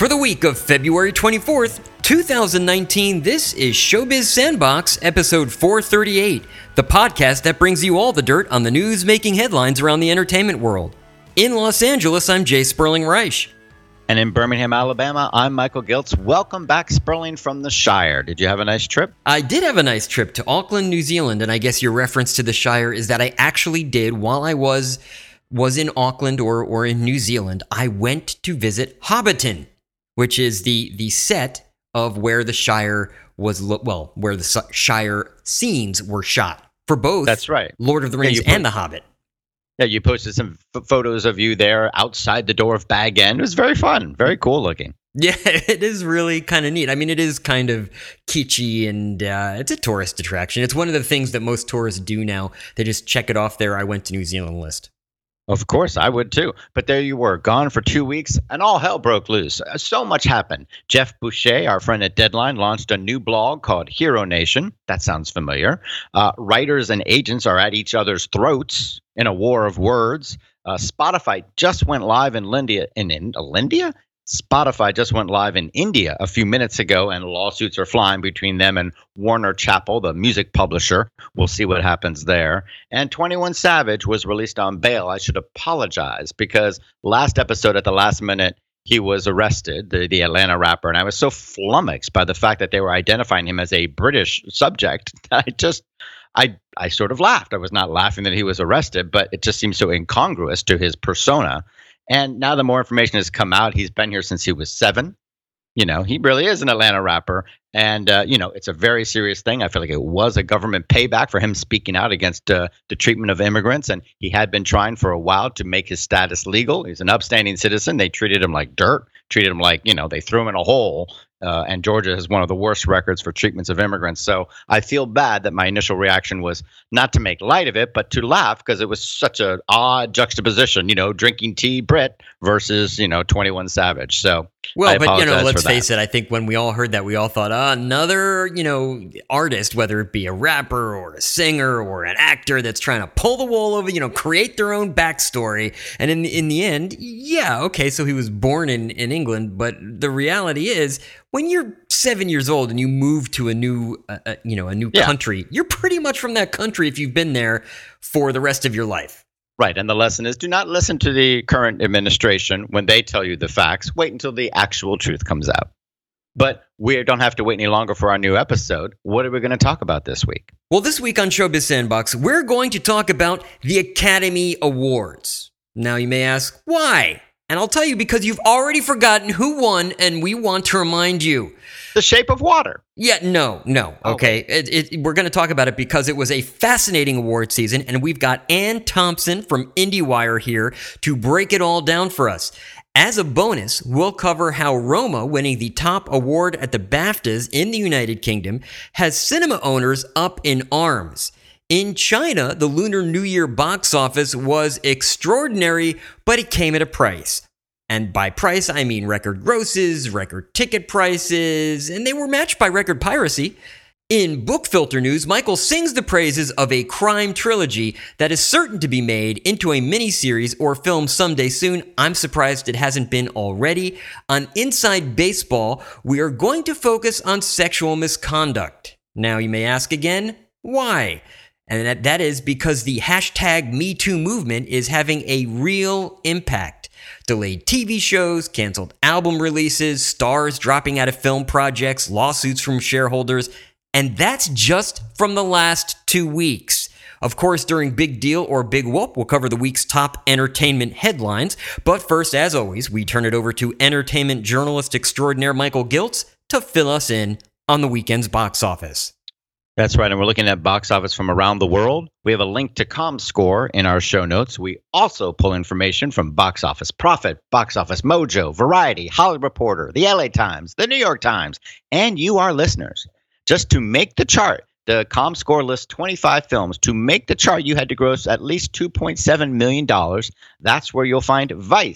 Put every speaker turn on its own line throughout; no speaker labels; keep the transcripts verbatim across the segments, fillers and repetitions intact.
For the week of February twenty-fourth, two thousand nineteen, this is Showbiz Sandbox, episode four thirty-eight, the podcast that brings you all the dirt on the news-making headlines around the entertainment world. In Los Angeles, I'm Jay Sperling Reich.
And in Birmingham, Alabama, I'm Michael Giltz. Welcome back, Sperling, from the Shire. Did you have a nice trip?
I did have a nice trip to Auckland, New Zealand, and I guess your reference to the Shire is that I actually did, while I was was in Auckland or, or in New Zealand, I went to visit Hobbiton, which is the the set of where the Shire was, lo- well, where the Shire scenes were shot for both.
That's right.
Lord of the Rings
yeah,
and The Hobbit.
Yeah, you posted some f- photos of you there outside the door of Bag End. It was very fun, very cool looking.
Yeah, it is really kind of neat. I mean, it is kind of kitschy, and uh, it's a tourist attraction. It's one of the things that most tourists do now. They just check it off their I went to New Zealand list.
Of course, I would too. But there you were, gone for two weeks, and all hell broke loose. So much happened. Jeff Boucher, our friend at Deadline, launched a new blog called Hero Nation. That sounds familiar. Uh, writers and agents are at each other's throats in a war of words. Uh, Spotify just went live in Lindia. In, in uh, Lindia? Spotify just went live in India a few minutes ago, and lawsuits are flying between them and Warner Chappell, the music publisher. We'll see what happens there. And twenty-one Savage was released on bail. I should apologize because last episode at the last minute, he was arrested, the, the Atlanta rapper, and I was so flummoxed by the fact that they were identifying him as a British subject that I just, I, I sort of laughed. I was not laughing that he was arrested, but it just seems so incongruous to his persona. And now that more information has come out, he's been here since he was seven. You know, he really is an Atlanta rapper. And, uh, you know, it's a very serious thing. I feel like it was a government payback for him speaking out against uh, the treatment of immigrants. And he had been trying for a while to make his status legal. He's an upstanding citizen. They treated him like dirt, treated him like, you know, they threw him in a hole. Uh, and Georgia has one of the worst records for treatments of immigrants. So I feel bad that my initial reaction was not to make light of it, but to laugh because it was such an odd juxtaposition, you know, drinking tea Brit versus, you know, twenty-one Savage. So
well,
I
but, you know, let's
for
face
that.
it. I think when we all heard that, we all thought, uh, another, you know, artist, whether it be a rapper or a singer or an actor that's trying to pull the wool over, you know, create their own backstory. And in the, in the end, yeah, okay, so he was born in, in England, but the reality is, when you're seven years old and you move to a new, uh, uh, you know, a new
yeah.
country, you're pretty much from that country if you've been there for the rest of your life.
Right. And the lesson is do not listen to the current administration when they tell you the facts. Wait until the actual truth comes out. But we don't have to wait any longer for our new episode. What are we going to talk about this week?
Well, this week on Showbiz Sandbox, we're going to talk about the Academy Awards. Now, you may ask, why? And I'll tell you because you've already forgotten who won, and we want to remind you.
The Shape of Water.
Yeah, no, no, okay. Oh. It, it, we're going to talk about it because it was a fascinating award season, and we've got Ann Thompson from IndieWire here to break it all down for us. As a bonus, we'll cover how Roma, winning the top award at the BAFTAs in the United Kingdom, has cinema owners up in arms. In China, the Lunar New Year box office was extraordinary, but it came at a price. And by price, I mean record grosses, record ticket prices, and they were matched by record piracy. In Book Filter news, Michael sings the praises of a crime trilogy that is certain to be made into a miniseries or film someday soon. I'm surprised it hasn't been already. On Inside Baseball, we are going to focus on sexual misconduct. Now, you may ask again, why? And that, that is because the hashtag Me Too movement is having a real impact. Delayed T V shows, canceled album releases, stars dropping out of film projects, lawsuits from shareholders, and that's just from the last two weeks. Of course, during Big Deal or Big Whoop, we'll cover the week's top entertainment headlines. But first, as always, we turn it over to entertainment journalist extraordinaire Michael Giltz to fill us in on the weekend's box office.
That's right, and we're looking at box office from around the world. We have a link to ComScore in our show notes. We also pull information from Box Office Profit, Box Office Mojo, Variety, Hollywood Reporter, the L A Times, the New York Times, and you, our listeners. Just to make the chart, the ComScore lists twenty-five films. To make the chart, you had to gross at least two point seven million dollars. That's where you'll find Vice,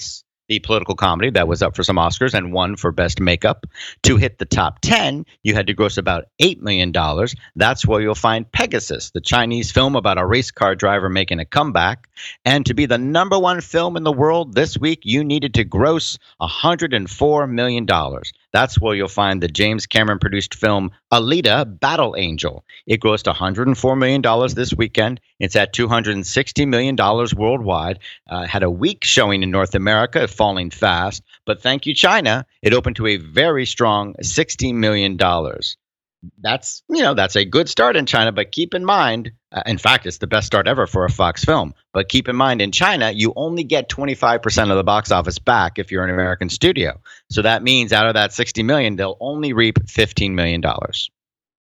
the political comedy that was up for some Oscars and won for Best Makeup. To hit the top ten, you had to gross about eight million dollars. That's where you'll find Pegasus, the Chinese film about a race car driver making a comeback. And to be the number one film in the world this week, you needed to gross one hundred four million dollars. That's where you'll find the James Cameron-produced film Alita: Battle Angel. It grossed one hundred four million dollars this weekend. It's at two hundred sixty million dollars worldwide. Uh, had a weak showing in North America, falling fast. But thank you, China. It opened to a very strong sixty million dollars. That's, you know, that's a good start in China, but keep in mind, uh, in fact, it's the best start ever for a Fox film. But keep in mind, in China, you only get twenty-five percent of the box office back if you're an American studio. So that means out of that sixty million dollars, they'll only reap fifteen million dollars.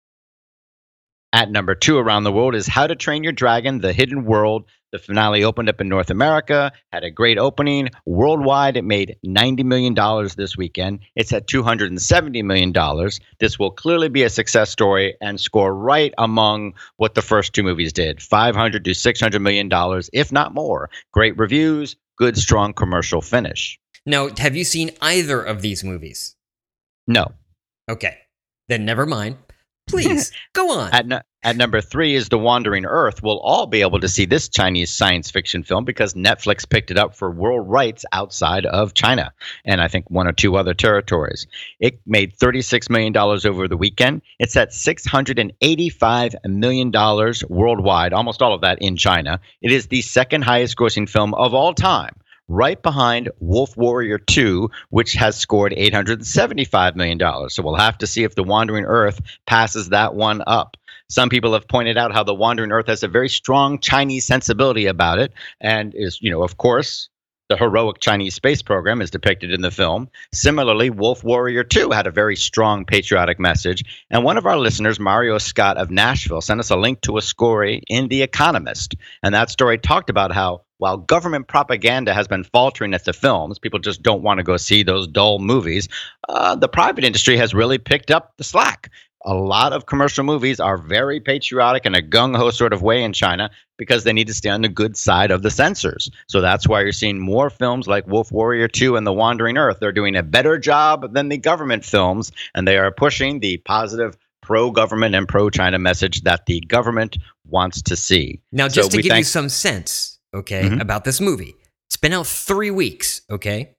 At number two around the world is How to Train Your Dragon: The Hidden World. The finale opened up in North America, had a great opening. Worldwide, it made ninety million dollars this weekend. It's at two hundred seventy million dollars. This will clearly be a success story and score right among what the first two movies did, five hundred to six hundred million dollars, if not more. Great reviews, good, strong commercial finish.
Now, have you seen either of these movies?
No.
Okay, then never mind. Please, go on.
At, no, at number three is The Wandering Earth. We'll all be able to see this Chinese science fiction film because Netflix picked it up for world rights outside of China and I think one or two other territories. It made thirty-six million dollars over the weekend. It's at six hundred eighty-five million dollars worldwide, almost all of that in China. It is the second highest grossing film of all time, right behind Wolf Warrior two, which has scored eight hundred seventy-five million dollars. So we'll have to see if The Wandering Earth passes that one up. Some people have pointed out how The Wandering Earth has a very strong Chinese sensibility about it and is, you know, of course, the heroic Chinese space program is depicted in the film. Similarly, Wolf Warrior two had a very strong patriotic message. And one of our listeners, Mario Scott of Nashville, sent us a link to a story in The Economist. And that story talked about how while government propaganda has been faltering at the films, people just don't want to go see those dull movies, uh, the private industry has really picked up the slack. A lot of commercial movies are very patriotic in a gung-ho sort of way in China because they need to stay on the good side of the censors. So that's why you're seeing more films like Wolf Warrior two and The Wandering Earth. They're doing a better job than the government films, and they are pushing the positive pro-government and pro-China message that the government wants to see.
Now, just
so
to give
thank-
you some sense, okay,
Mm-hmm.
about this movie. It's been out three weeks, okay?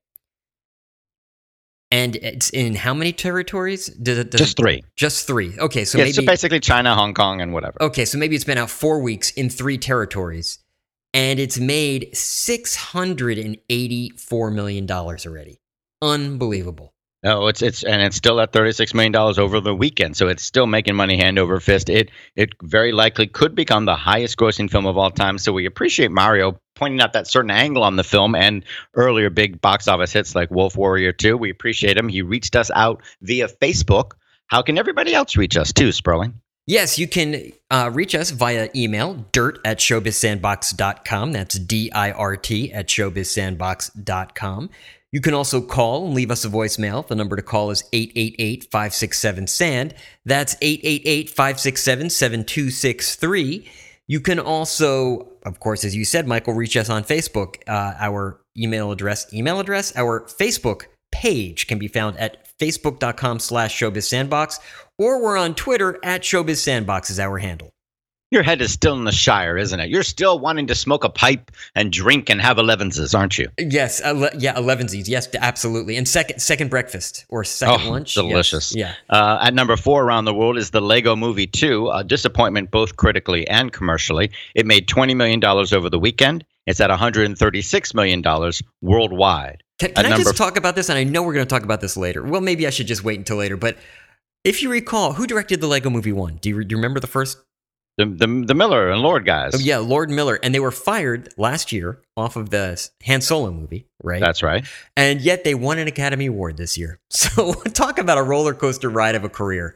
And it's in how many territories? Does it, does
Just
it,
three.
Just three. Okay, so
yeah,
maybe
so basically China, Hong Kong, and whatever.
Okay, so maybe it's been out four weeks in three territories, and it's made six hundred eighty-four million dollars already. Unbelievable.
No, it's it's and it's still at thirty-six million dollars over the weekend, so it's still making money hand over fist. It it very likely could become the highest grossing film of all time. So we appreciate Mario pointing out that certain angle on the film and earlier big box office hits like Wolf Warrior two. We appreciate him. He reached us out via Facebook. How can everybody else reach us too, Sperling?
Yes, you can uh, reach us via email, dirt at showbiz sandbox dot com. That's D I R T at showbiz sandbox dot com. You can also call and leave us a voicemail. The number to call is eight eight eight, five six seven, S A N D. That's eight eight eight, five six seven, seven two six three. You can also, of course, as you said, Michael, reach us on Facebook. Uh, our email address, email address, our Facebook page can be found at facebook.com slash showbiz sandbox, or we're on Twitter at showbiz sandbox is our handle.
Your head is still in the Shire, isn't it? You're still wanting to smoke a pipe and drink and have elevenses, aren't you?
Yes, ele- yeah, elevensies. Yes, absolutely. And second second breakfast or second
oh,
lunch.
Delicious.
Yes.
Yeah. Uh, at number four around the world is the Lego Movie two, a disappointment both critically and commercially. It made twenty million dollars over the weekend. It's at one hundred thirty-six million dollars worldwide.
Can, can I
number
just talk about this? And I know we're going to talk about this later. Well, maybe I should just wait until later. But if you recall, who directed the Lego Movie one? Do you, do you remember the first?
The, the the Miller and Lord guys.
Oh, yeah, Lord Miller. And they were fired last year off of the Han Solo movie, right?
That's right.
And yet they won an Academy Award this year. So talk about a roller coaster ride of a career.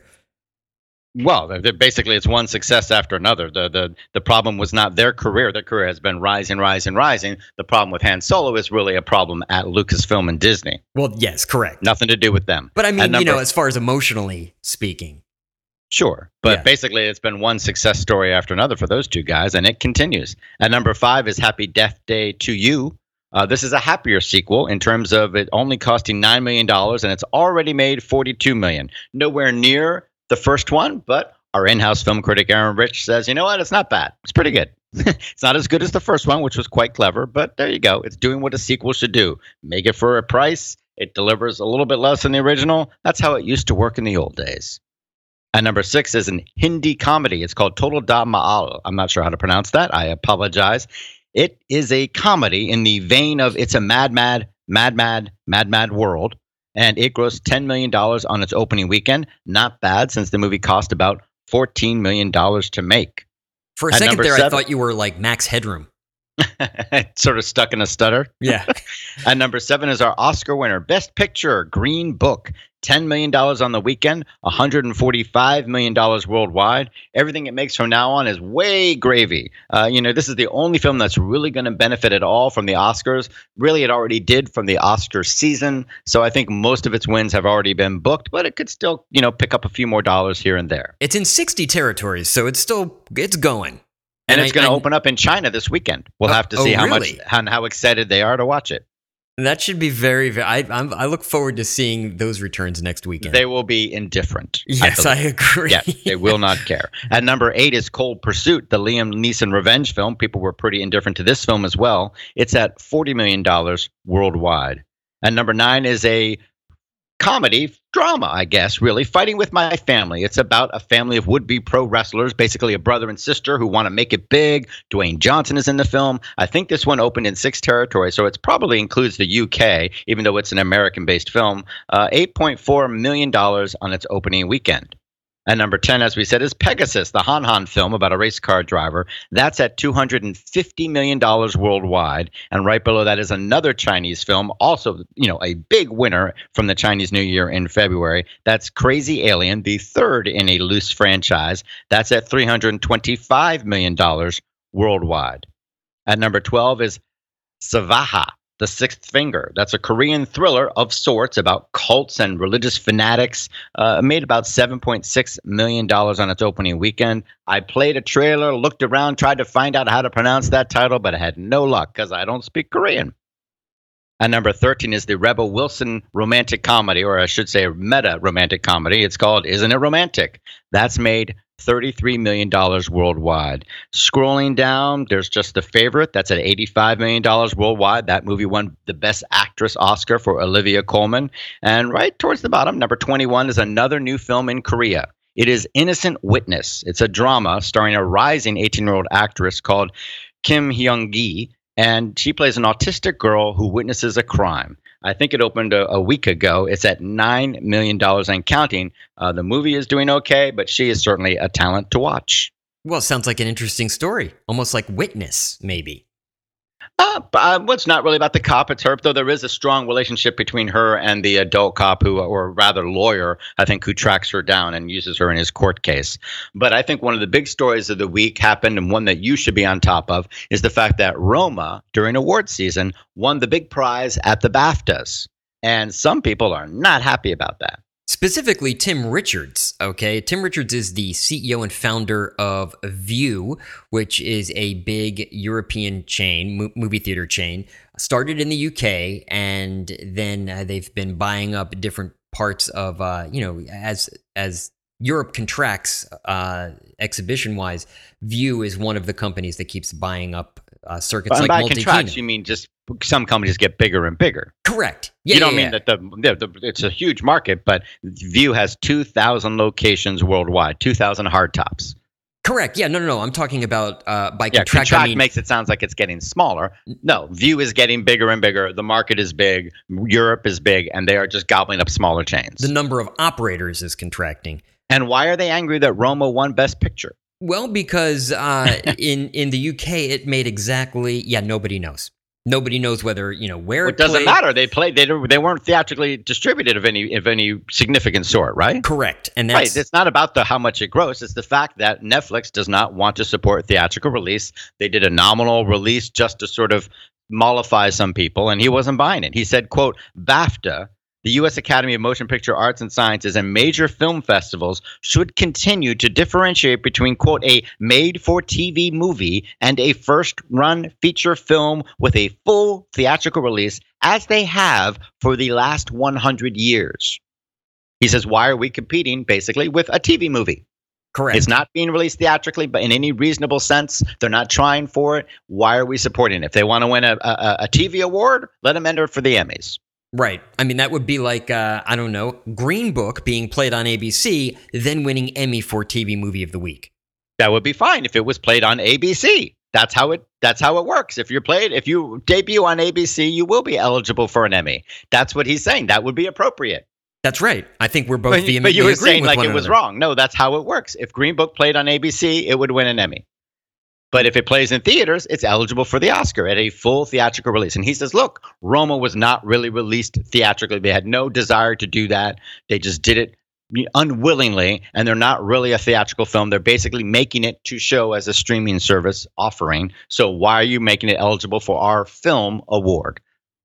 Well, basically, it's one success after another. The, the the problem was not their career. Their career has been rising, rising, rising. The problem with Han Solo is really a problem at Lucasfilm and Disney.
Well, yes, correct.
Nothing to do with them.
But I mean,
number,
you know, as far as emotionally speaking.
Sure. But
yeah.
basically, it's been one success story after another for those two guys, and it continues. At number five is Happy Death Day to You. Uh, this is a happier sequel in terms of it only costing nine million dollars, and it's already made forty-two million dollars. Nowhere near the first one, but our in-house film critic Aaron Rich says, you know what, it's not bad. It's pretty good. It's not as good as the first one, which was quite clever, but there you go. It's doing what a sequel should do. Make it for a price. It delivers a little bit less than the original. That's how it used to work in the old days. And number six is an Hindi comedy. It's called Total Dhamaal. I'm not sure how to pronounce that. I apologize. It is a comedy in the vein of It's a Mad, Mad, Mad, Mad, Mad, Mad World. And it grossed ten million dollars on its opening weekend. Not bad, since the movie cost about fourteen million dollars to make.
For a
At
second there,
seven,
I thought you were like Max Headroom.
Sort of stuck in a stutter.
Yeah.
And number seven is our Oscar winner, Best Picture, Green Book. ten million dollars on the weekend, one hundred forty-five million dollars worldwide. Everything it makes from now on is way gravy. Uh, you know, this is the only film that's really going to benefit at all from the Oscars. Really, it already did from the Oscar season. So I think most of its wins have already been booked, but it could still, you know, pick up a few more dollars here and there.
It's in sixty territories, so it's still, it's going.
And, and it's going to
I,
open up in China this weekend. We'll
oh,
have to see
oh,
how
really?
much and how excited they are to watch it.
That should be very, very I, I'm, I look forward to seeing those returns next weekend.
They will be indifferent.
Yes, I, I agree.
Yeah, they will not care. At number eight is Cold Pursuit, the Liam Neeson revenge film. People were pretty indifferent to this film as well. It's at forty million dollars worldwide. And number nine is a comedy drama, I guess, really, Fighting with My Family. It's about a family of would-be pro wrestlers, basically a brother and sister who want to make it big. Dwayne Johnson is in the film. I think this one opened in six territories, so it probably includes the U K, even though it's an American-based film. Uh, eight point four million dollars on its opening weekend. And number ten, as we said, is Pegasus, the Han Han film about a race car driver. That's at two hundred fifty million dollars worldwide. And right below that is another Chinese film, also, you know, a big winner from the Chinese New Year in February. That's Crazy Alien, the third in a loose franchise. That's at three hundred twenty-five million dollars worldwide. At number twelve is Savaha, The Sixth Finger. That's a Korean thriller of sorts about cults and religious fanatics. Uh, made about seven point six million dollars on its opening weekend. I played a trailer, looked around, tried to find out how to pronounce that title, but I had no luck because I don't speak Korean. And number thirteen is the Rebel Wilson romantic comedy, or I should say meta romantic comedy. It's called Isn't It Romantic? That's made thirty-three million dollars worldwide. Scrolling down, there's just The Favorite. That's at eighty-five million dollars worldwide. That movie won the Best Actress Oscar for Olivia Colman. And right towards the bottom, number twenty-one is another new film in Korea. It is Innocent Witness. It's a drama starring a rising eighteen-year-old actress called Kim Hyung-gi, and she plays an autistic girl who witnesses a crime. I think it opened a, a week ago. It's at nine million dollars and counting. Uh, the movie is doing okay, but she is certainly a talent to watch.
Well, it sounds like an interesting story. Almost like Witness, maybe.
Uh, uh, well, it's not really about the cop. It's her, though there is a strong relationship between her and the adult cop, who, or rather lawyer, I think, who tracks her down and uses her in his court case. But I think one of the big stories of the week happened, and one that you should be on top of, is the fact that Roma, during award season, won the big prize at the BAFTAs. And some people are not happy about that.
Specifically, Tim Richards, okay? Tim Richards is the C E O and founder of Vue, which is a big European chain, mo- movie theater chain. Started in the U K, and then uh, they've been buying up different parts of, uh, you know, as as Europe contracts uh, exhibition-wise, Vue is one of the companies that keeps buying up uh, circuits
but
like
by
Multi-Kingdom.
contracts, you mean just some companies get bigger and bigger.
Correct. Yeah,
you don't
yeah,
mean
yeah.
that the, the, the it's a huge market, but Vue has two thousand locations worldwide, two thousand hardtops.
Correct. Yeah, no, no, no. I'm talking about uh, by
Yeah,
contract.
contract
I mean,
makes it sound like it's getting smaller. No, Vue is getting bigger and bigger. The market is big. Europe is big, and they are just gobbling up smaller chains.
the number of operators is contracting.
And why are they angry that Roma won Best Picture?
Well, because uh, in in the U K, it made exactly yeah. Nobody knows. Nobody knows whether you know where
Well,
it
it doesn't
played.
matter. They played. They don't- they weren't theatrically distributed of any of any significant sort, right?
Correct, and that's
Right. It's not about the how much it grossed. It's the fact that Netflix does not want to support theatrical release. They did a nominal release just to sort of mollify some people, and he wasn't buying it. He said, "quote BAFTA." The U S Academy of Motion Picture Arts and Sciences and major film festivals should continue to differentiate between, quote, a made-for-T V movie and a first-run feature film with a full theatrical release, as they have for the last one hundred years. He says, why are we competing, basically, with a T V movie?
Correct.
It's not being released theatrically, but in any reasonable sense, they're not trying for it. Why are we supporting it? If they want to win a, a, a T V award, let them enter for the Emmys.
Right. I mean, that would be like, uh, I don't know, Green Book being played on A B C, then winning Emmy for T V Movie of the Week.
That would be fine if it was played on A B C. That's how it that's how it works. If you're played, if you debut on A B C, you will be eligible for an Emmy. That's what he's saying. That would be appropriate.
That's right. I think we're both
But,
vehemently
but you were
agreeing
saying
with
like
one
it was
another.
wrong. No, that's how it works. If Green Book played on A B C, it would win an Emmy. But if it plays in theaters, it's eligible for the Oscar at a full theatrical release. And he says, look, Roma was not really released theatrically. They had no desire to do that. They just did it unwillingly, and they're not really a theatrical film. They're basically making it to show as a streaming service offering. So why are you making it eligible for our film award?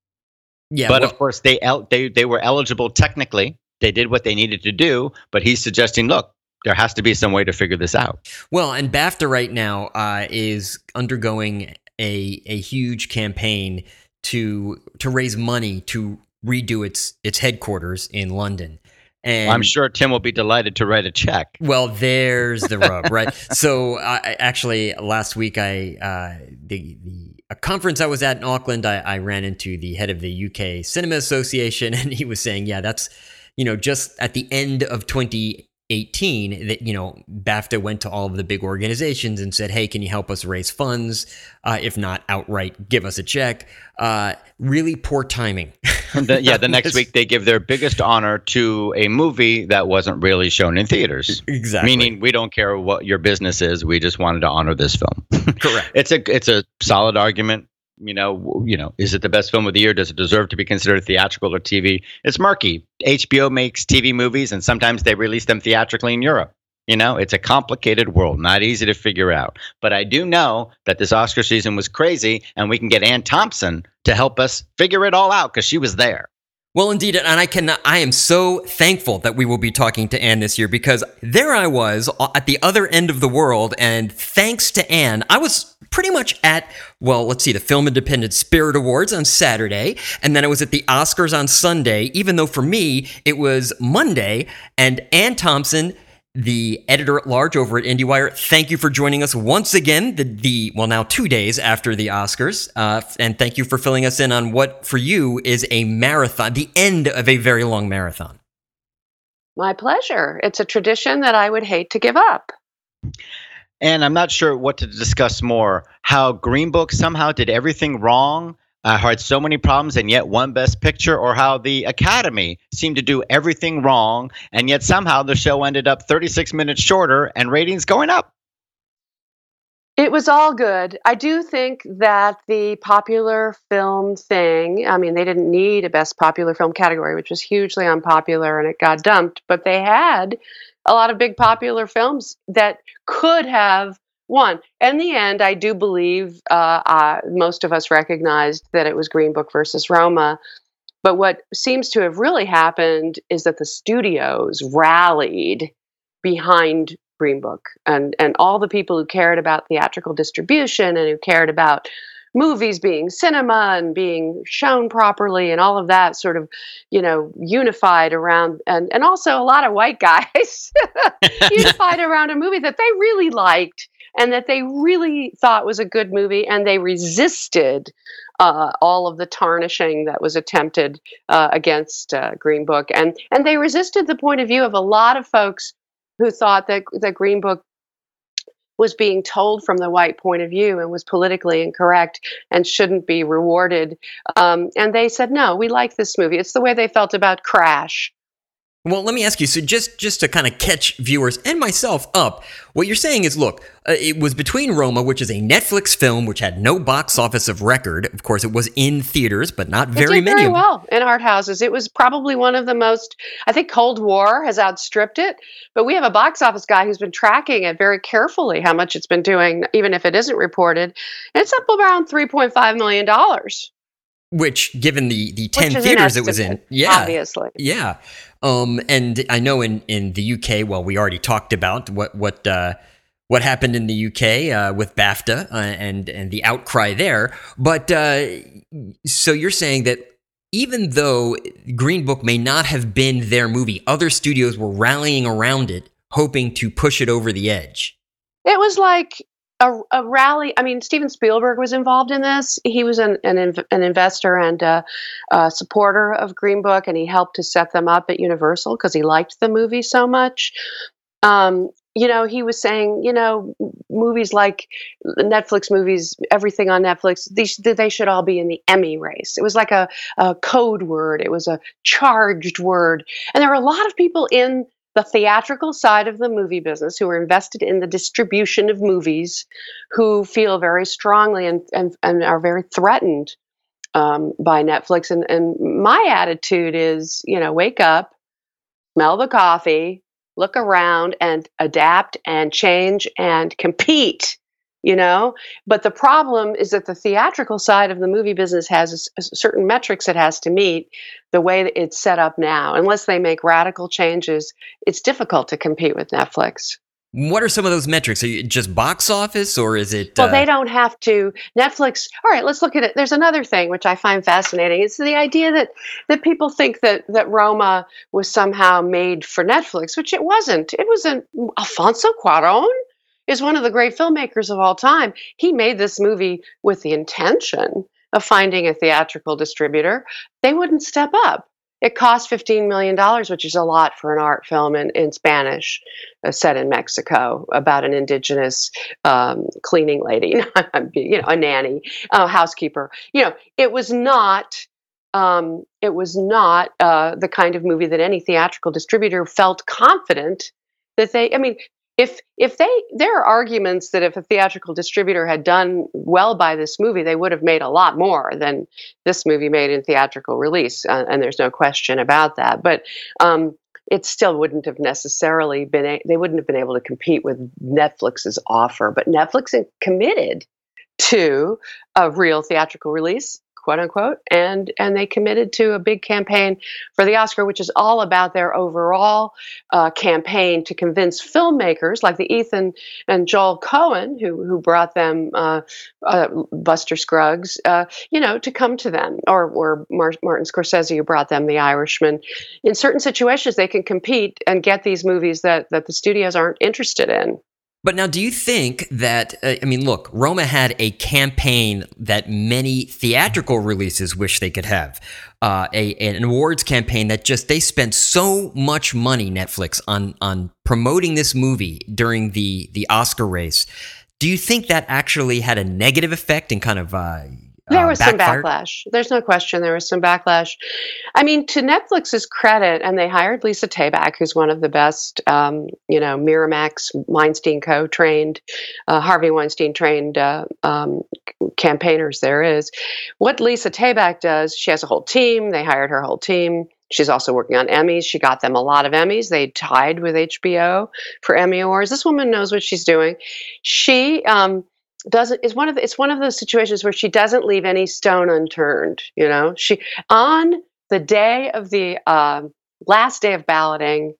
Yeah,
but
well,
of course, they el- they they were eligible technically. They did what they needed to do. But he's suggesting, look, there has to be some way to figure this out.
well, and BAFTA right now uh, is undergoing a a huge campaign to to raise money to redo its its headquarters in London. And
I'm sure Tim will be delighted to write a check.
Well, there's the rub, right? So, I, I actually last week, I uh, the the a conference I was at in Auckland, I, I ran into the head of the U K Cinema Association, and he was saying, "Yeah, that's you know just at the end of twenty eighteen that you know BAFTA went to all of the big organizations and said, hey, can you help us raise funds? Uh, if not outright, give us a check." Uh, really poor timing.
The, yeah, the next week they give their biggest honor to a movie that wasn't really shown in theaters.
Exactly.
Meaning, we don't care what your business is. We just wanted to honor this film.
Correct.
It's a it's a solid argument. You know, you know, is it the best film of the year? Does it deserve to be considered theatrical or T V? It's murky. H B O makes T V movies, and sometimes they release them theatrically in Europe. You know, it's a complicated world, not easy to figure out. But I do know that this Oscar season was crazy, and we can get Ann Thompson to help us figure it all out because she was there.
Well, indeed, and I can I am so thankful that we will be talking to Anne this year, because there I was at the other end of the world, and thanks to Anne, I was pretty much at, well, let's see, the Film Independent Spirit Awards on Saturday, and then I was at the Oscars on Sunday, even though for me it was Monday, and Anne Thompson, the editor-at-large over at IndieWire, thank you for joining us once again, the, the well, now two days after the Oscars, uh, and thank you for filling us in on what, for you, is a marathon, the end of a very long marathon.
My pleasure. It's a tradition that I would hate to give up.
And I'm not sure what to discuss more. How Green Book somehow did everything wrong, uh, had so many problems, and yet won Best Picture, or how the Academy seemed to do everything wrong, and yet somehow the show ended up thirty-six minutes shorter and ratings going up.
It was all good. I do think that the popular film thing, I mean, they didn't need a Best Popular Film category, which was hugely unpopular, and it got dumped, but they had a lot of big popular films that could have won. In the end, I do believe uh, uh, most of us recognized that it was Green Book versus Roma. But what seems to have really happened is that the studios rallied behind Green Book, and, and all the people who cared about theatrical distribution and who cared about movies being cinema and being shown properly and all of that sort of, you know, unified around, and, and also a lot of white guys unified around a movie that they really liked and that they really thought was a good movie, and they resisted uh, all of the tarnishing that was attempted uh, against uh, Green Book. And, and they resisted the point of view of a lot of folks who thought that the Green Book was being told from the white point of view and was politically incorrect and shouldn't be rewarded. Um, and they said, no, we like this movie. It's the way they felt about Crash.
Well, let me ask you, so just, just to kind of catch viewers and myself up, what you're saying is, look, uh, it was Between Roma, which is a Netflix film which had no box office of record. Of course, it was in theaters, but not very
it did
many
very
of them.
well in art houses. It was probably one of the most, I think Cold War has outstripped it, but we have a box office guy who's been tracking it very carefully, how much it's been doing, even if it isn't reported. And it's up around three point five million dollars.
which, given the the ten
Which is
theaters
an
it was in,
estimate,
yeah,
obviously.
yeah. Um, and I know in, in the U K, well, we already talked about what what uh, what happened in the U K uh, with BAFTA uh, and and the outcry there. But uh, so you're saying that even though Green Book may not have been their movie, other studios were rallying around it, hoping to push it over the edge.
It was like a, a rally. I mean, Steven Spielberg was involved in this. He was an an, inv- an investor and a, a supporter of Green Book, and he helped to set them up at Universal because he liked the movie so much. Um, you know, he was saying, you know, movies like Netflix movies, everything on Netflix, these they should all be in the Emmy race. It was like a, a code word. It was a charged word, and there were a lot of people in the theatrical side of the movie business who are invested in the distribution of movies, who feel very strongly and and, and are very threatened um, by Netflix. And and my attitude is, you know, wake up, smell the coffee, look around and adapt and change and compete, you know. But the problem is that the theatrical side of the movie business has a, a certain metrics it has to meet the way that it's set up now. Unless they make radical changes, it's difficult to compete with Netflix.
What are some of those metrics? Are you just box office, or is it?
Well,
uh,
they don't have to. Netflix. All right, let's look at it. There's another thing which I find fascinating. It's the idea that that people think that that Roma was somehow made for Netflix, which it wasn't. It was an Alfonso Cuarón is one of the great filmmakers of all time. He made this movie with the intention of finding a theatrical distributor. They wouldn't step up. It cost fifteen million dollars, which is a lot for an art film in, in Spanish, uh, set in Mexico, about an indigenous um, cleaning lady, you know, a nanny, a housekeeper. You know, it was not, um, it was not uh, the kind of movie that any theatrical distributor felt confident that they, I mean, if if they, there are arguments that if a theatrical distributor had done well by this movie, they would have made a lot more than this movie made in theatrical release, uh, and there's no question about that. But um, it still wouldn't have necessarily been, a, they wouldn't have been able to compete with Netflix's offer. But Netflix committed to a real theatrical release, quote unquote, and and they committed to a big campaign for the Oscar, which is all about their overall uh, campaign to convince filmmakers like the Ethan and Joel Cohen, who who brought them uh, uh, Buster Scruggs, uh, you know, to come to them, or or Mar- Martin Scorsese, who brought them The Irishman. In certain situations, they can compete and get these movies that that the studios aren't interested in.
But now, do you think that, uh, I mean, look, Roma had a campaign that many theatrical releases wish they could have. Uh, a, an awards campaign that just, they spent so much money, Netflix, on on promoting this movie during the, the Oscar race. Do you think that actually had a negative effect and kind of uh,
There was
uh,
some
backfired?
backlash. There's no question there was some backlash. I mean, to Netflix's credit, and they hired Lisa Taback, who's one of the best, um, you know, Miramax, Weinstein co-trained, uh, Harvey Weinstein trained uh, um, campaigners there is. What Lisa Taback does, she has a whole team. They hired her whole team. She's also working on Emmys. She got them a lot of Emmys. They tied with H B O for Emmy Awards. This woman knows what she's doing. She... Um, doesn't is one of the, it's one of those situations where she doesn't leave any stone unturned. You know, she on the day of the um, last day of balloting,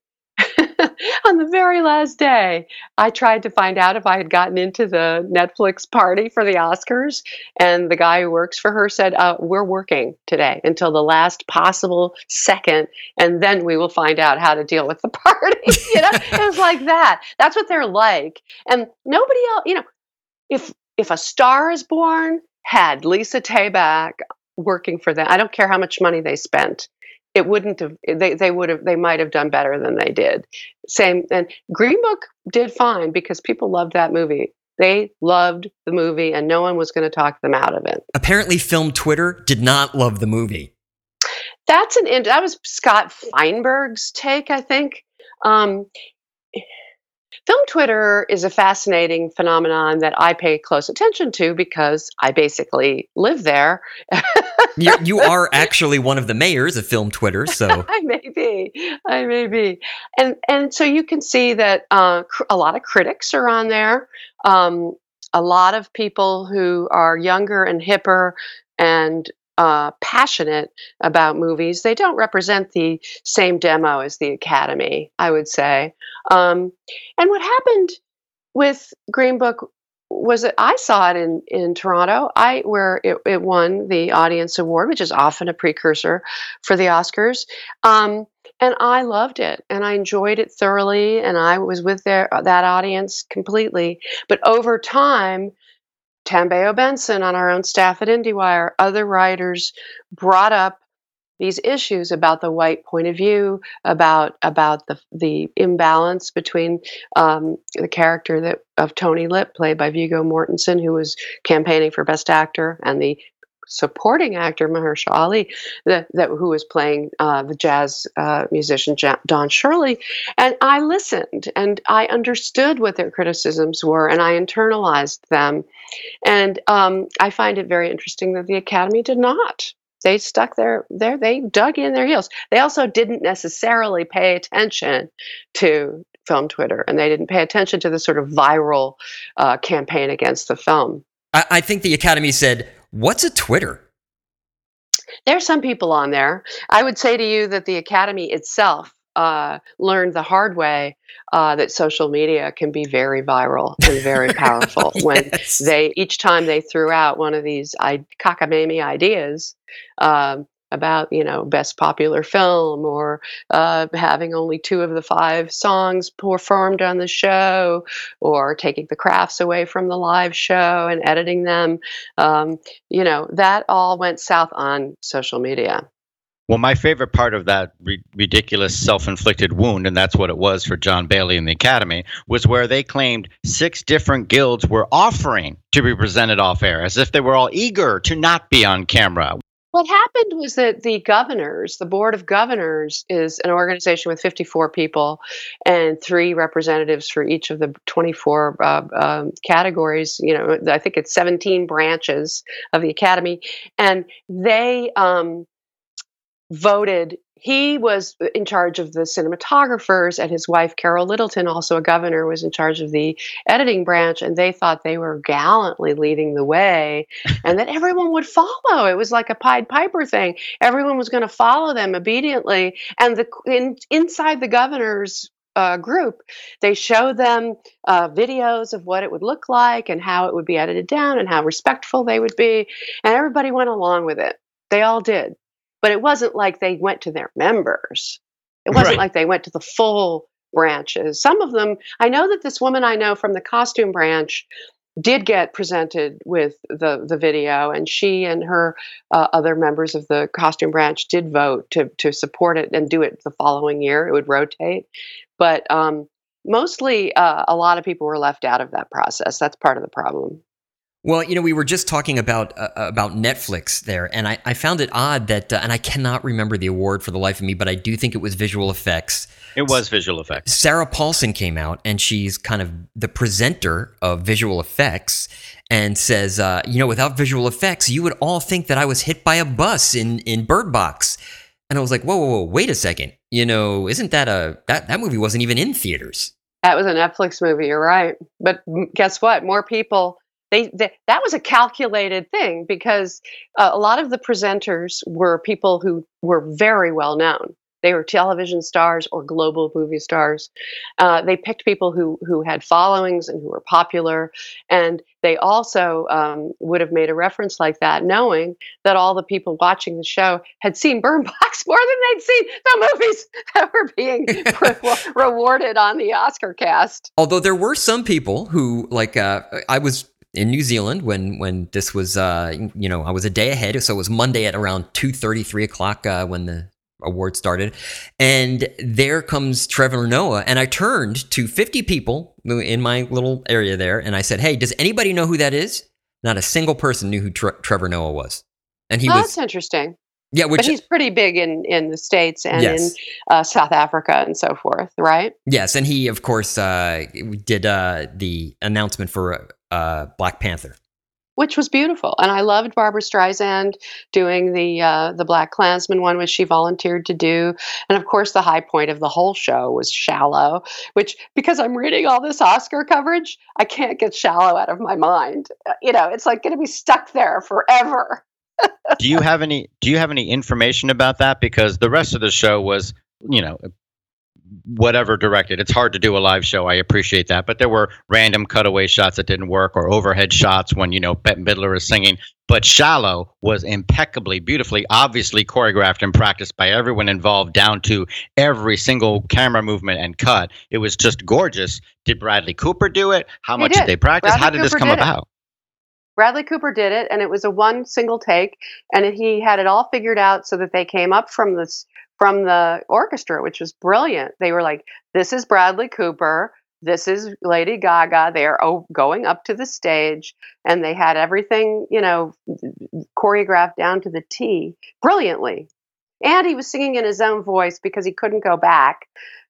on the very last day, I tried to find out if I had gotten into the Netflix party for the Oscars, and the guy who works for her said, uh, "We're working today until the last possible second, and then we will find out how to deal with the party." You know, it was like that. That's what they're like, and nobody else. You know. If if A Star Is Born had Lisa Taback working for them, I don't care how much money they spent, it wouldn't have. They they would have. They might have done better than they did. Same, and Green Book did fine because people loved that movie. They loved the movie, and no one was going to talk them out of it.
Apparently, Film Twitter did not love the movie.
That's an. That was Scott Feinberg's take, I think. Um, Film Twitter is a fascinating phenomenon that I pay close attention to because I basically live there.
you, you are actually one of the mayors of Film Twitter, so
I may be, I may be, and and so you can see that uh, cr- a lot of critics are on there. Um, a lot of people who are younger and hipper and uh, passionate about movies. They don't represent the same demo as the Academy, I would say. Um, and what happened with Green Book was that I saw it in, in Toronto, I where it, it won the Audience Award, which is often a precursor for the Oscars. Um, and I loved it, and I enjoyed it thoroughly, and I was with their, that audience completely. But over time, Tambeo Benson on our own staff at IndieWire, other writers brought up these issues about the white point of view, about about the the imbalance between um, the character that of Tony Lip, played by Viggo Mortensen, who was campaigning for Best Actor, and the supporting actor Mahershala Ali, that, that who was playing uh, the jazz uh, musician Don Shirley. And I listened, and I understood what their criticisms were, and I internalized them. And um, I find it very interesting that the Academy did not. They stuck their, their, they dug in their heels. They also didn't necessarily pay attention to film Twitter, and they didn't pay attention to the sort of viral uh, campaign against the film.
I, I think the Academy said, "What's a Twitter?"
There's some people on there. I would say to you that the Academy itself uh, learned the hard way uh, that social media can be very viral and very powerful. Yes. When they, each time they threw out one of these I- cockamamie ideas um, about, you know, best popular film, or uh, having only two of the five songs performed on the show, or taking the crafts away from the live show and editing them, um, you know, that all went south on social media.
Well, my favorite part of that ri- ridiculous self-inflicted wound, and that's what it was for John Bailey and the Academy, was where they claimed six different guilds were offering to be presented off air, as if they were all eager to not be on camera.
What happened was that the governors, the Board of Governors, is an organization with fifty-four people and three representatives for each of the twenty-four uh, um, categories. You know, I think it's seventeen branches of the Academy, and they um, voted. He was in charge of the cinematographers, and his wife, Carol Littleton, also a governor, was in charge of the editing branch, and they thought they were gallantly leading the way and that everyone would follow. It was like a Pied Piper thing. Everyone was going to follow them obediently. And the in, inside the governor's uh, group, they showed them uh, videos of what it would look like and how it would be edited down and how respectful they would be. And everybody went along with it. They all did. But it wasn't like they went to their members. It wasn't right. like they went to the full branches. Some of them, I know that this woman I know from the costume branch did get presented with the, the video, and she and her uh, other members of the costume branch did vote to, to support it and do it the following year. It would rotate. But um, mostly uh, a lot of people were left out of that process. That's part of the problem.
Well, you know, we were just talking about uh, about Netflix there, and I, I found it odd that, uh, and I cannot remember the award for the life of me, but I do think it was visual effects.
It was visual effects.
Sarah Paulson came out, and she's kind of the presenter of visual effects, and says, uh, you know, without visual effects, you would all think that I was hit by a bus in, in Bird Box. And I was like, whoa, whoa, whoa, wait a second. You know, isn't that a, that, that movie wasn't even in theaters.
That was a Netflix movie, you're right. But guess what? More people... They, they that was a calculated thing, because uh, a lot of the presenters were people who were very well known. They were television stars or global movie stars. Uh, they picked people who who had followings and who were popular, and they also um, would have made a reference like that, knowing that all the people watching the show had seen Bird Box more than they'd seen the movies that were being re- rewarded on the Oscar cast.
Although there were some people who, like, uh, I was in New Zealand when when this was, uh, you know, I was a day ahead. So it was Monday at around two thirty, three o'clock uh, when the award started. And there comes Trevor Noah. And I turned to fifty people in my little area there. And I said, hey, does anybody know who that is? Not a single person knew who Tre- Trevor Noah was. And he
oh,
was.
That's interesting.
Yeah, which,
but he's pretty big in, in the States and
yes.
in uh, South Africa and so forth, right?
Yes. And he, of course, uh, did uh, the announcement for uh, Black Panther,
which was beautiful. And I loved Barbara Streisand doing the uh, the Black Klansman one, which she volunteered to do. And of course, the high point of the whole show was Shallow, which, because I'm reading all this Oscar coverage, I can't get Shallow out of my mind. Uh, you know, it's like going to be stuck there forever.
do you have any do you have any information about that? Because the rest of the show was, you know, whatever directed. It's hard to do a live show. I appreciate that. But there were random cutaway shots that didn't work, or overhead shots when, you know, Bette Midler is singing. But Shallow was impeccably, beautifully, obviously choreographed and practiced by everyone involved, down to every single camera movement and cut. It was just gorgeous. Did Bradley Cooper do it? How
He
much
did.
did they practice?
Bradley
How did this
Cooper
come
did it.
about?
Bradley Cooper did it, and it was a one single take, and he had it all figured out so that they came up from this from the orchestra, which was brilliant. They were like, "This is Bradley Cooper. This is Lady Gaga." They are oh, going up to the stage, and they had everything, you know, choreographed down to the T, brilliantly. And he was singing in his own voice because he couldn't go back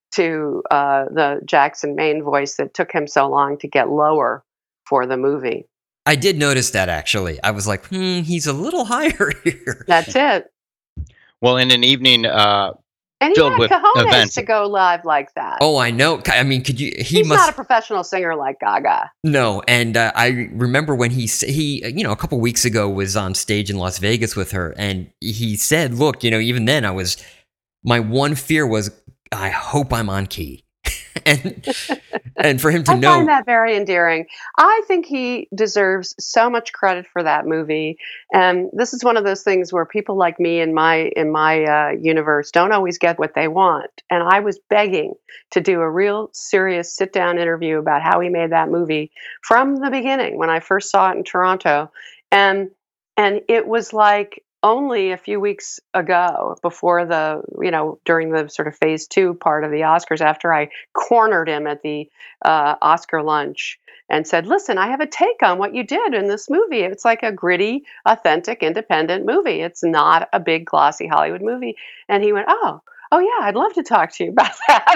to uh, the Jackson Maine voice that took him so long to get lower for the movie.
I did notice that, actually. I was like, hmm, he's a little higher here.
That's it.
Well, in an evening uh,
And he
filled
had
with
cojones
events.
to go live like that.
Oh, I know. I mean, could you? He
He's
must
not a professional singer like Gaga.
no. And uh, I remember when he s- he you know a couple weeks ago was on stage in Las Vegas with her, and he said, "Look, you know, even then I was my one fear was I hope I'm on key." and and for him to
I
know
find that very endearing. I think he deserves so much credit for that movie. And this is one of those things where people like me in my in my uh, universe don't always get what they want. And I was begging to do a real serious sit down interview about how he made that movie from the beginning when I first saw it in Toronto. And and it was like only a few weeks ago, before the, you know, during the sort of phase two part of the Oscars, after I cornered him at the uh, Oscar lunch and said, "Listen, I have a take on what you did in this movie. It's like a gritty, authentic, independent movie. It's not a big, glossy Hollywood movie." And he went, "Oh, oh yeah, I'd love to talk to you about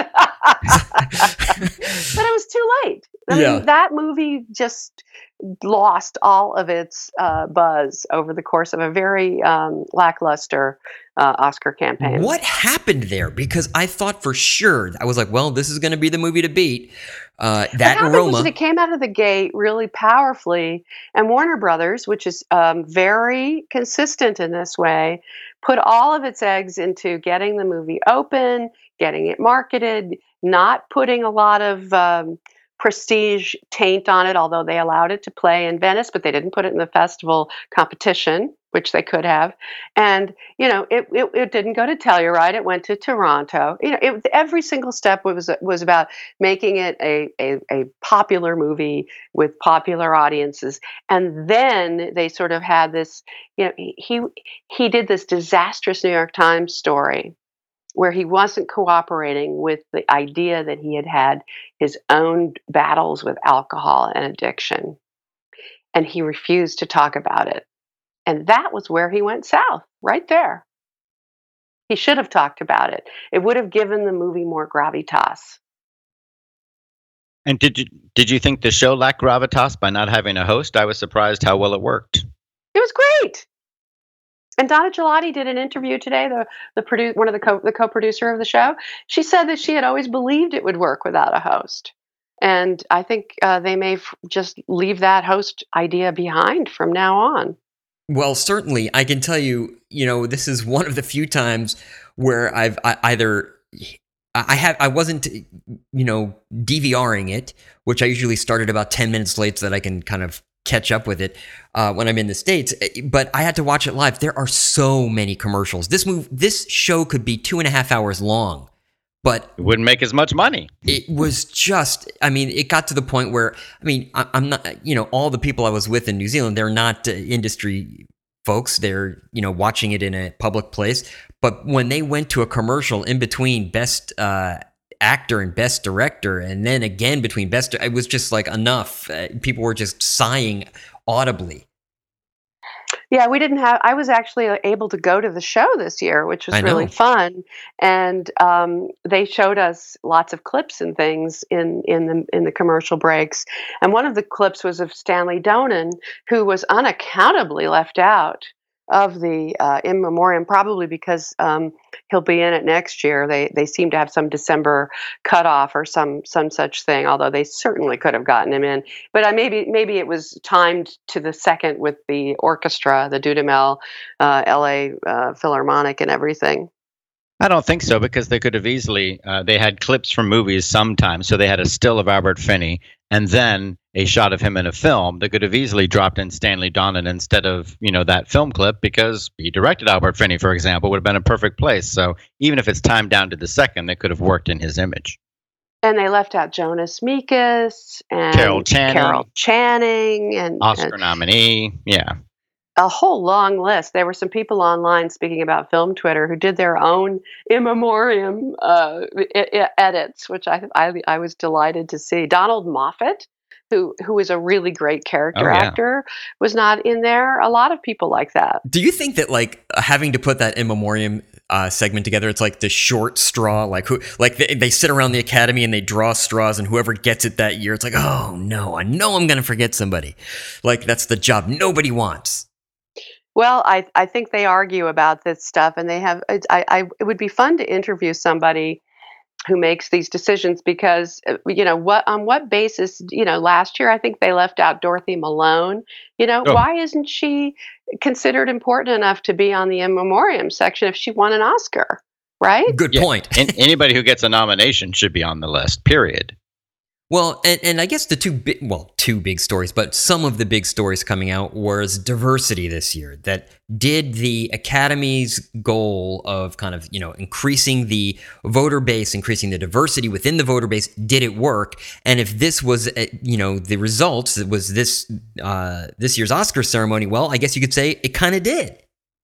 that." But it was too late. I
Yeah.
mean, that movie just lost all of its uh, buzz over the course of a very um, lackluster uh, Oscar campaign.
what happened there, because I thought for sure I was like, well, this is going to be the movie to beat. Uh,
What
that
happened was
aroma.
that it came out of the gate really powerfully, and Warner Brothers, which is um, very consistent in this way, put all of its eggs into getting the movie open, getting it marketed, not putting a lot of um, prestige taint on it, although they allowed it to play in Venice, but they didn't put it in the festival competition, which they could have. And, you know, it, it, it didn't go to Telluride. It went to Toronto. You know, it, every single step was was about making it a, a, a popular movie with popular audiences. And then they sort of had this, you know, he he did this disastrous New York Times story where he wasn't cooperating with the idea that he had had his own battles with alcohol and addiction. And he refused to talk about it. And that was where he went south, right there. He should have talked about it. It would have given the movie more gravitas.
And did you did you think the show lacked gravitas by not having a host? I was surprised how well it worked.
It was great. And Donna Gelati did an interview today, the the produ- one of the co- the co-producer of the show. She said that she had always believed it would work without a host. And I think uh, they may f- just leave that host idea behind from now on.
Well, certainly, I can tell you, you know, this is one of the few times where I've I, either I have I wasn't, you know, DVRing it, which I usually start at about ten minutes late so that I can kind of catch up with it uh, when I'm in the States. But I had to watch it live. There are so many commercials. This move, this show could be two and a half hours long, but
It wouldn't make as much money.
it was just, I mean, it got to the point where, I mean, I, I'm not, you know, all the people I was with in New Zealand, they're not uh, industry folks. They're, you know, watching it in a public place. But when they went to a commercial in between best uh, actor and best director, and then again between best, it was just like enough. Uh, people were just sighing audibly.
Yeah, we didn't have. I was actually able to go to the show this year, which was
I
really
know.
fun. And um, they showed us lots of clips and things in in the in the commercial breaks. And one of the clips was of Stanley Donen, who was unaccountably left out of the uh, in memoriam, probably because um, he'll be in it next year. They they seem to have some December cutoff or some some such thing. Although they certainly could have gotten him in, but uh, maybe maybe it was timed to the second with the orchestra, the Dudamel uh, L A uh, Philharmonic, and everything.
I don't think so, because they could have easily, uh, they had clips from movies sometimes. So they had a still of Albert Finney and then a shot of him in a film. They could have easily dropped in Stanley Donen instead of, you know, that film clip, because he directed Albert Finney, for example, would have been a perfect place. So even if it's timed down to the second, they could have worked in his image.
And they left out Jonas Mekas and
Carol Channing,
Carol Channing and
Oscar
and
nominee. Yeah.
a whole long list. There were some people online, speaking about film Twitter, who did their own in memoriam uh, I- I- edits, which I, I I was delighted to see. Donald Moffat, who who is a really great character
Oh, yeah.
actor, was not in there. A lot of people like that.
Do you think that like having to put that in memoriam uh, segment together, it's like the short straw, like who, like they, they sit around the Academy and they draw straws, and whoever gets it that year, it's like, oh no, I know I'm going to forget somebody. Like that's the job nobody wants.
Well, I I think they argue about this stuff, and they have. I, I it would be fun to interview somebody who makes these decisions, because uh, you know what on what basis, you know last year I think they left out Dorothy Malone. You know
Oh.
why isn't she considered important enough to be on the in memoriam section if she won an Oscar, right?
Good
Yeah.
point.
And anybody who gets a nomination should be on the list, period.
Well, and, and I guess the two big, well, two big stories, but some of the big stories coming out was diversity this year. That did the Academy's goal of kind of, you know, increasing the voter base, increasing the diversity within the voter base, did it work? And if this was, uh, you know, the results, it was this, uh, this year's Oscar ceremony, well, I guess you could say it kind of did.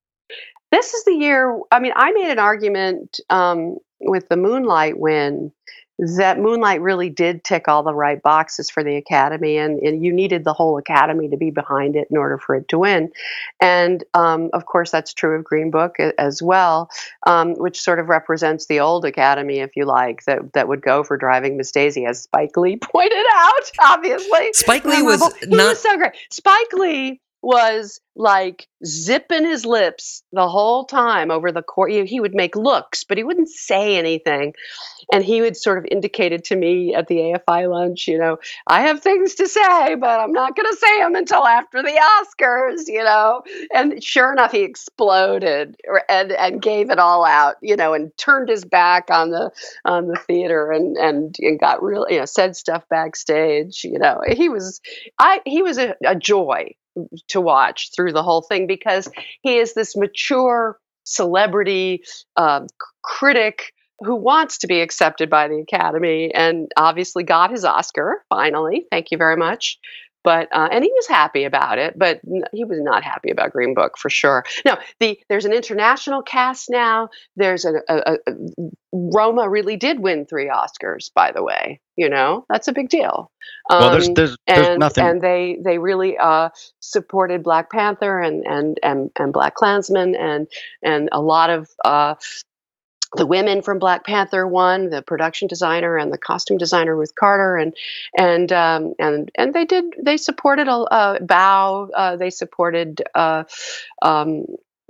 This is the year. I mean, I made an argument um, with the Moonlight win that Moonlight really did tick all the right boxes for the Academy, and, and you needed the whole Academy to be behind it in order for it to win. And um, of course, that's true of Green Book as well, um, which sort of represents the old Academy, if you like, that that would go for Driving Miss Daisy, as Spike Lee pointed out. Obviously,
Spike Lee was
Memorable. He
not
was so great. Spike Lee was like zipping his lips the whole time over the court. He would make looks, but he wouldn't say anything. And he would sort of indicated to me at the A F I lunch, you know, I have things to say, but I'm not going to say them until after the Oscars, you know. And sure enough, he exploded and and gave it all out, you know, and turned his back on the on the theater and and, and got real, you know, said stuff backstage. You know, he was I he was a, a joy to watch through the whole thing, because he is this mature celebrity uh, critic who wants to be accepted by the Academy, and obviously got his Oscar finally. Thank you very much. But uh, and he was happy about it, but n- he was not happy about Green Book for sure. No, the there's an international cast now. There's a, a, a Roma really did win three Oscars, by the way. You know, that's a big deal. Um,
Well, there's there's, there's
and
nothing.
and they they really uh, supported Black Panther and and and and Black Klansman, and and a lot of. Uh, The women from Black Panther won, the production designer and the costume designer Ruth Carter, and and um, and and they did they supported a uh, Bao. Uh, they supported. Uh, um,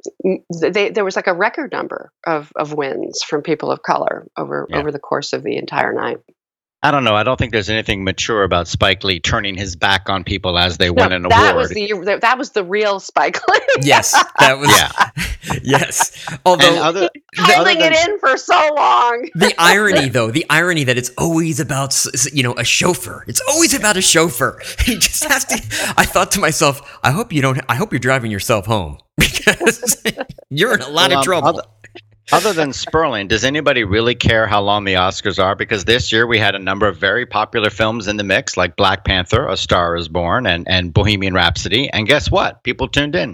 they there was like a record number of of wins from people of color over
Yeah.
over the course of the entire night.
I don't know. I don't think there's anything mature about Spike Lee turning his back on people as they
No,
win an
that
award.
was the that was the real Spike Lee.
Yes, that was
Yeah.
yes. Although
And other,
Holding
other than,
it in for so long.
the irony, though, the irony that it's always about, s- s- you know, a chauffeur. It's always about a chauffeur. He just has to. I thought to myself, I hope you don't. I hope you're driving yourself home, because you're in a lot
Well,
of
um,
trouble.
other- Other than Sperling, does anybody really care how long the Oscars are? Because this year we had a number of very popular films in the mix, like Black Panther, A Star is Born, and, and Bohemian Rhapsody. And guess what? People tuned in.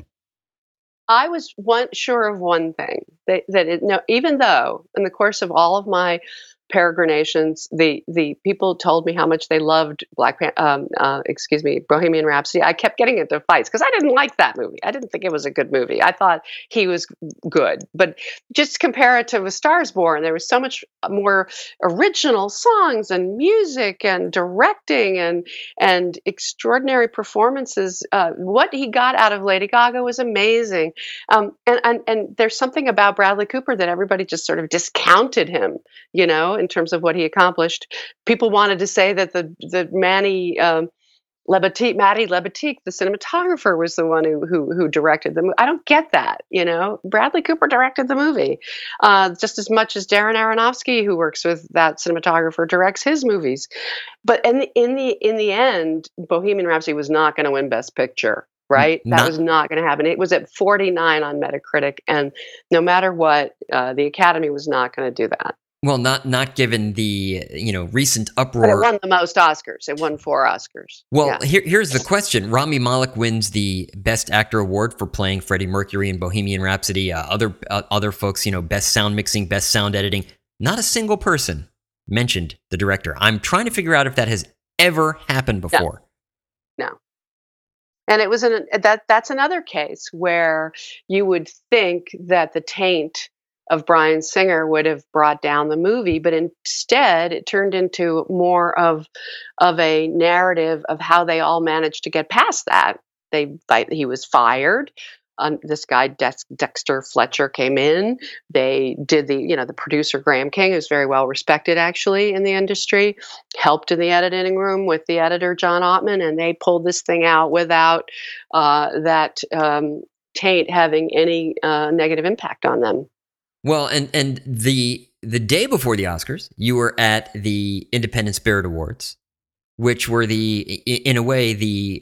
I was one, sure of one thing, that, that it, no, even though in the course of all of my peregrinations. The the people told me how much they loved Black Pan- um, uh, excuse me, Bohemian Rhapsody. I kept getting into fights because I didn't like that movie. I didn't think it was a good movie. I thought he was good, but just compare it to A Star Is Born. There was so much more original songs and music and directing and and extraordinary performances. Uh, what he got out of Lady Gaga was amazing. Um, and, and and there's something about Bradley Cooper that everybody just sort of discounted him, you know, in terms of what he accomplished. People wanted to say that the the Manny um, Lebatique, Matty Lebatique, the cinematographer, was the one who who, who directed the movie. I don't get that, you know. Bradley Cooper directed the movie uh, just as much as Darren Aronofsky, who works with that cinematographer, directs his movies. But in the in the in the end, Bohemian Rhapsody was not going to win Best Picture. Right? That
Not-
was not going to happen. It was at forty-nine on Metacritic, and no matter what, uh, the Academy was not going to do that.
Well, not not given the you know recent
But it
uproar.
won the most Oscars. It won four Oscars.
Well,
Yeah.
here, here's the question: Rami Malek wins the Best Actor award for playing Freddie Mercury in Bohemian Rhapsody. Uh, other uh, other folks, you know, Best Sound Mixing, Best Sound Editing. Not a single person mentioned the director. I'm trying to figure out if that has ever happened before.
No. And it was an that that's another case where you would think that the taint of Bryan Singer would have brought down the movie, but instead it turned into more of of a narrative of how they all managed to get past that. They, like, he was fired. Um, this guy Dex, Dexter Fletcher came in. They did the, you know, the producer Graham King, who's very well respected actually in the industry, helped in the editing room with the editor John Ottman, and they pulled this thing out without uh, that um, taint having any uh, negative impact on them.
Well, and and the the day before the Oscars, you were at the Independent Spirit Awards, which were the in a way the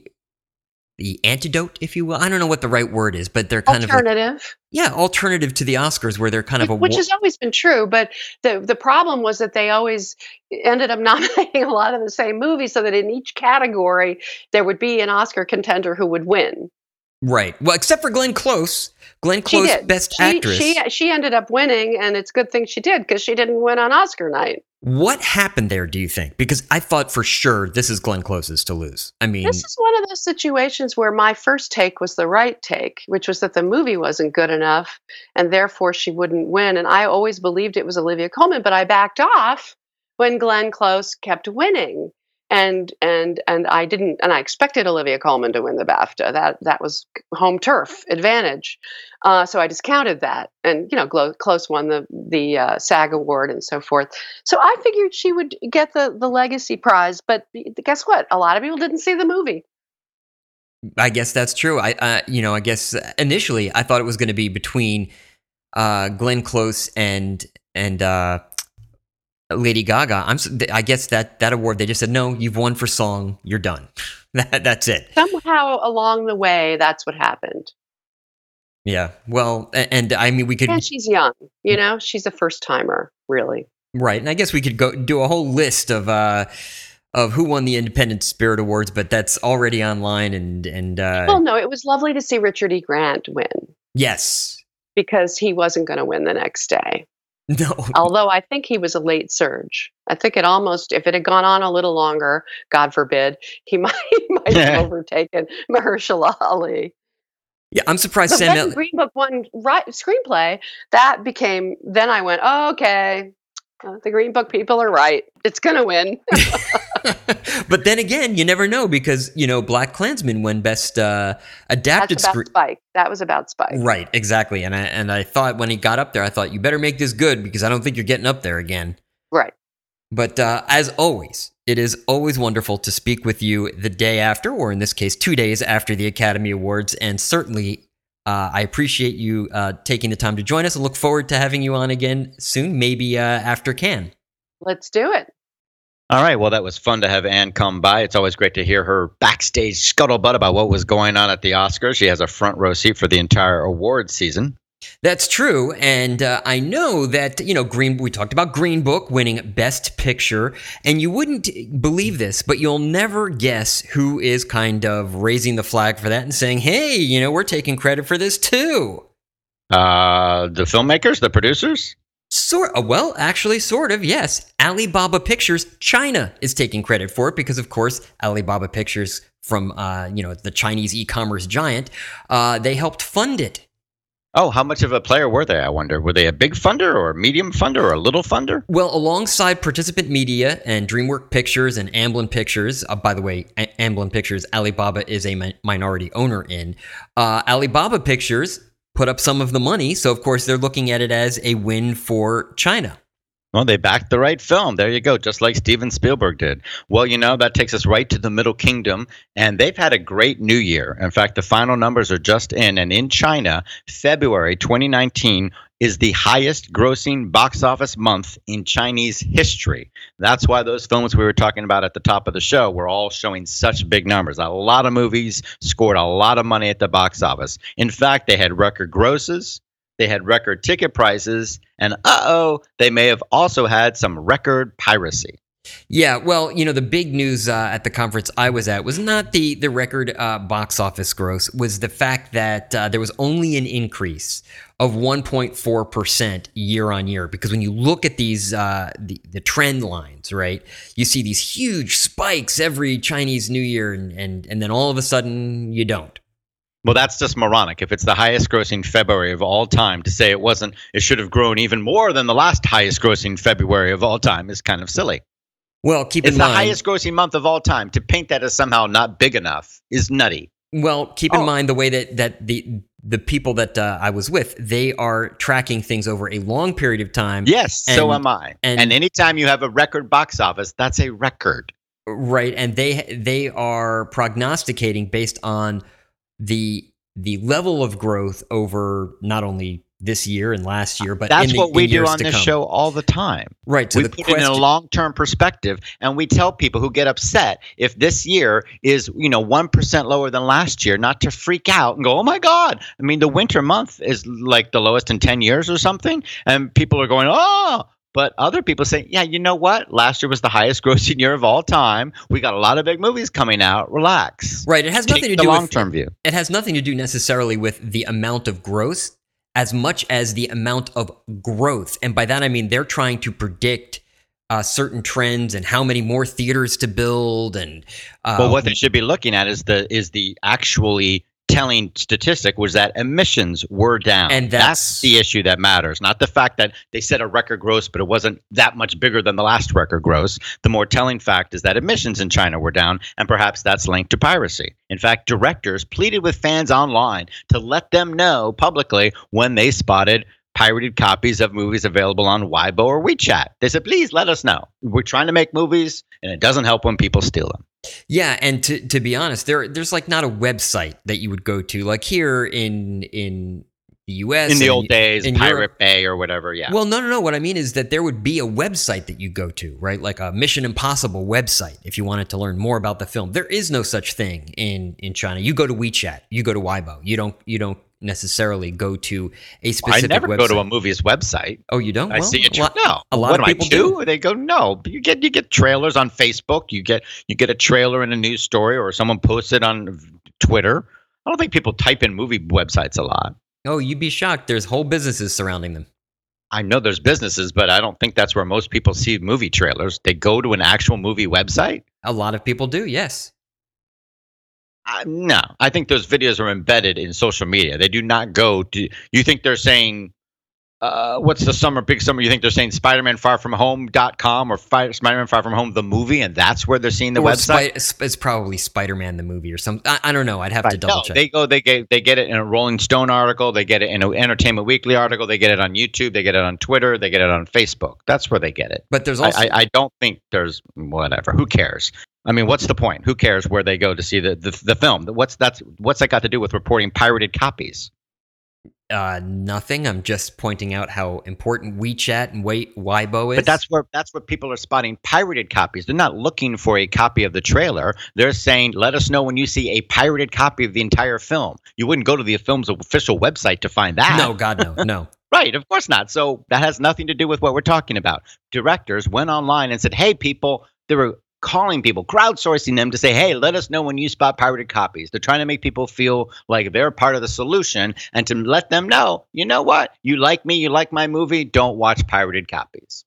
the antidote, if you will. I don't know what the right word is, but they're kind of like,
Alternative.
yeah, alternative to the Oscars, where they're kind of a
Which has always been true, but the the problem was that they always ended up nominating a lot of the same movies, so that in each category there would be an Oscar contender who would win.
right. Well, except for Glenn Close. Glenn
She
Close,
did.
Best
she,
Actress.
She she ended up winning, and it's a good thing she did because she didn't win on Oscar night.
What happened there, do you think? Because I thought for sure this is Glenn Close's to lose. I mean,
This is one of those situations where my first take was the right take, which was that the movie wasn't good enough, and therefore she wouldn't win. And I always believed it was Olivia Colman, but I backed off when Glenn Close kept winning. And and and I didn't, and I expected Olivia Colman to win the BAFTA. That that was home turf advantage. Uh, so I discounted that, and you know, Glo- Close won the the uh, SAG award and so forth. So I figured she would get the the legacy prize. But guess what? A lot of people didn't see the movie.
I guess that's true. I, uh, you know, I guess initially I thought it was going to be between uh, Glenn Close and and uh, Lady Gaga. I'm. s- I guess that that award they just said no. You've won for song. You're done. that, that's it.
Somehow along the way, that's what happened.
Yeah. Well, a- and I mean we could
And she's young, you know, she's a first timer, really.
right, and I guess we could go do a whole list of uh, of who won the Independent Spirit Awards, but that's already online and and uh,
Well, no, it was lovely to see Richard E. Grant win
yes.
because he wasn't going to win the next day.
No.
Although I think he was a late surge. I think it almost, if it had gone on a little longer, God forbid, he might, he might have overtaken Mahershala Ali.
Yeah, I'm surprised
But
Sam.
when
El-
Green Book won right, screenplay, that became, then I went, oh, okay, uh, the Green Book people are right. It's going to win.
But then again, you never know because you know Black Klansman won Best uh, Adapted
That's about
Screen.
Spike. That was about Spike.
Right, exactly. And I and I thought when he got up there, I thought you better make this good because I don't think you're getting up there again.
Right.
But uh, as always, it is always wonderful to speak with you the day after, or in this case, two days after the Academy Awards. And certainly, uh, I appreciate you uh, taking the time to join us and look forward to having you on again soon, maybe uh, after Cannes.
Let's do it.
All right. Well, that was fun to have Anne come by. It's always great to hear her backstage scuttlebutt about what was going on at the Oscars. She has a front row seat for the entire award season.
That's true, and uh, I know that you know Green. We talked about Green Book winning Best Picture, and you wouldn't believe this, but you'll never guess who is kind of raising the flag for that and saying, "Hey, you know, we're taking credit for this too."
Uh, the filmmakers, the producers?
Sort well, actually, sort of, yes. Alibaba Pictures China is taking credit for it because, of course, Alibaba Pictures, from uh, you know the Chinese e-commerce giant, uh, they helped fund it.
Oh, how much of a player were they, I wonder? Were they a big funder or a medium funder or a little funder?
Well, alongside Participant Media and DreamWorks Pictures and Amblin Pictures, uh, by the way, a- Amblin Pictures, Alibaba is a mi- minority owner in, uh, Alibaba Pictures put up some of the money, so of course they're looking at it as a win for China.
Well, they backed the right film. There you go, just like Steven Spielberg did. Well, you know, that takes us right to the Middle Kingdom, and they've had a great new year. In fact, the final numbers are just in, and in China, February twenty nineteen is the highest grossing box office month in Chinese history. That's why those films we were talking about at the top of the show were all showing such big numbers. A lot of movies scored a lot of money at the box office. In fact, they had record grosses. They had record ticket prices, and uh-oh, they may have also had some record piracy.
Yeah, well, you know, the big news uh, at the conference I was at was not the the record uh, box office gross, was the fact that uh, there was only an increase of one point four percent year on year. Because when you look at these uh, the the trend lines, right, you see these huge spikes every Chinese New Year, and and and then all of a sudden you don't.
Well, that's just moronic. If it's the highest grossing February of all time, to say it wasn't, it should have grown even more than the last highest grossing February of all time is kind of silly.
Well, keep
it's
in
the
mind,
highest grossing month of all time. To paint that as somehow not big enough is nutty.
Well, keep in
Oh.
mind the way that that the the people that uh, I was with, they are tracking things over a long period of time.
Yes, so
And-
am I.
and-
And, anytime you have a record box office, that's a record.
Right, and they they are prognosticating based on the the level of growth over not only this year and last year, but
That's
in the,
what we
in
do
years
on
to
this
come.
show all the time.
Right. So
we
the
put
question,
it in a long-term perspective, and we tell people who get upset if this year is, you know, one percent lower than last year, not to freak out and go, oh my God. I mean, the winter month is like the lowest in ten years or something, and people are going, oh. But other people say, yeah, you know what? Last year was the highest grossing year of all time. We got a lot of big movies coming out. Relax.
right, it has nothing
Take
to
the
do
long-term
with
view.
it has nothing to do necessarily with the amount of growth as much as the amount of growth, and by that I mean they're trying to predict uh, certain trends and how many more theaters to build, and uh,
Well, what they should be looking at is the is the actually telling statistic was that emissions were down.
And that's-
the issue that matters, not the fact that they set a record gross, but it wasn't that much bigger than the last record gross. The more telling fact is that emissions in China were down, and perhaps that's linked to piracy. In fact, directors pleaded with fans online to let them know publicly when they spotted pirated copies of movies available on Weibo or WeChat. They said, please let us know. We're trying to make movies, and it doesn't help when people steal them.
Yeah, and to to be honest, there there's like not a website that you would go to like here in in the U S
In the
and
old days,
in
Pirate
Europe.
Bay or whatever, yeah.
Well, no, no, no. What I mean is that there would be a website that you go to, right? Like a Mission Impossible website if you wanted to learn more about the film. There is no such thing in in China. You go to WeChat, you go to Weibo. You don't you don't necessarily go to a
I
specific
never
website.
go to a movie's website.
Oh, you don't?
I
Well,
see it.
a lot-
No,
a lot
what
of
do
people
I do?
do.
They go no. You get you get trailers on Facebook. You get you get a trailer in a news story, or someone posts it on Twitter. I don't think people type in movie websites a lot.
Oh, you'd be shocked. There's whole businesses surrounding them.
I know there's businesses, but I don't think that's where most people see movie trailers. They go to an actual movie website.
A lot of people do. Yes.
Uh, no, I think those videos are embedded in social media. They do not go to. You think they're saying, uh, what's the summer, big summer? You think they're saying Spider-Man Far From Home dot com or Fi- Spider-Man Far From Home, the movie, and that's where they're seeing the
Or
website?
Spi- it's probably Spider-Man the movie or something. I, I don't know. I'd have to
Right.
double
No,
check.
they go, they get, they get it in a Rolling Stone article. They get it in an Entertainment Weekly article. They get it on YouTube. They get it on Twitter. They get it on Facebook. That's where they get it.
but there's
I,
also
I, I don't think there's whatever. Who cares? I mean, what's the point? Who cares where they go to see the, the, the film? What's that's what's that got to do with reporting pirated copies?
uh, nothing. I'm just pointing out how important WeChat and Wei- Weibo is.
But that's where that's where people are spotting pirated copies. They're not looking for a copy of the trailer. They're saying, "Let us know when you see a pirated copy of the entire film." You wouldn't go to the film's official website to find that.
no, God, no, no.
Right, of course not. So that has nothing to do with what we're talking about. Directors went online and said, "Hey, people, there were calling people, crowdsourcing them to say, hey, let us know when you spot pirated copies. They're trying to make people feel like they're part of the solution and to let them know, you know what? You like me, you like my movie, don't watch pirated copies.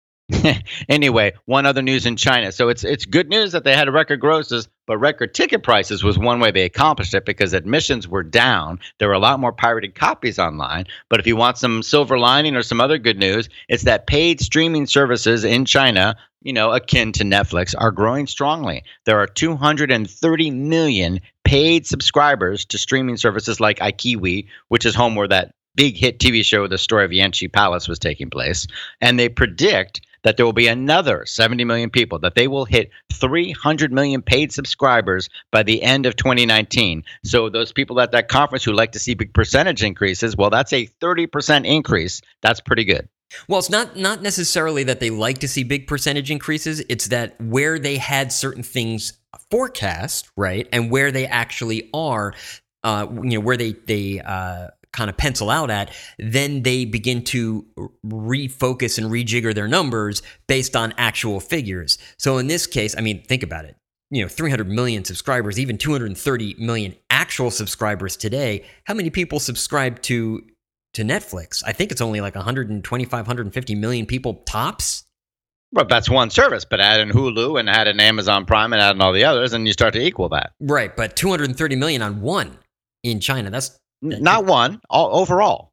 Anyway, one other news in China. So it's it's good news that they had record grosses, but record ticket prices was one way they accomplished it because admissions were down. There were a lot more pirated copies online. But if you want some silver lining or some other good news, it's that paid streaming services in China, you know, akin to Netflix, are growing strongly. There are two hundred thirty million paid subscribers to streaming services like iQiwi, which is home where that big hit T V show, The Story of Yanxi Palace, was taking place. And they predict that there will be another seventy million people, that they will hit three hundred million paid subscribers by the end of twenty nineteen. So those people at that conference who like to see big percentage increases, well, that's a thirty percent increase. That's pretty good.
Well, it's not not necessarily that they like to see big percentage increases. It's that where they had certain things forecast, right, and where they actually are, uh, you know, where they they uh, kind of pencil out at, then they begin to refocus and rejigger their numbers based on actual figures. So in this case, I mean, think about it. You know, three hundred million subscribers, even two hundred thirty million actual subscribers today. How many people subscribe to to Netflix? I think it's only like one twenty-five, one hundred fifty million people tops.
Well, that's one service, but add in Hulu and add in Amazon Prime and add in all the others, and you start to equal that.
Right, but two hundred thirty million on one in China. That's
not one, all overall.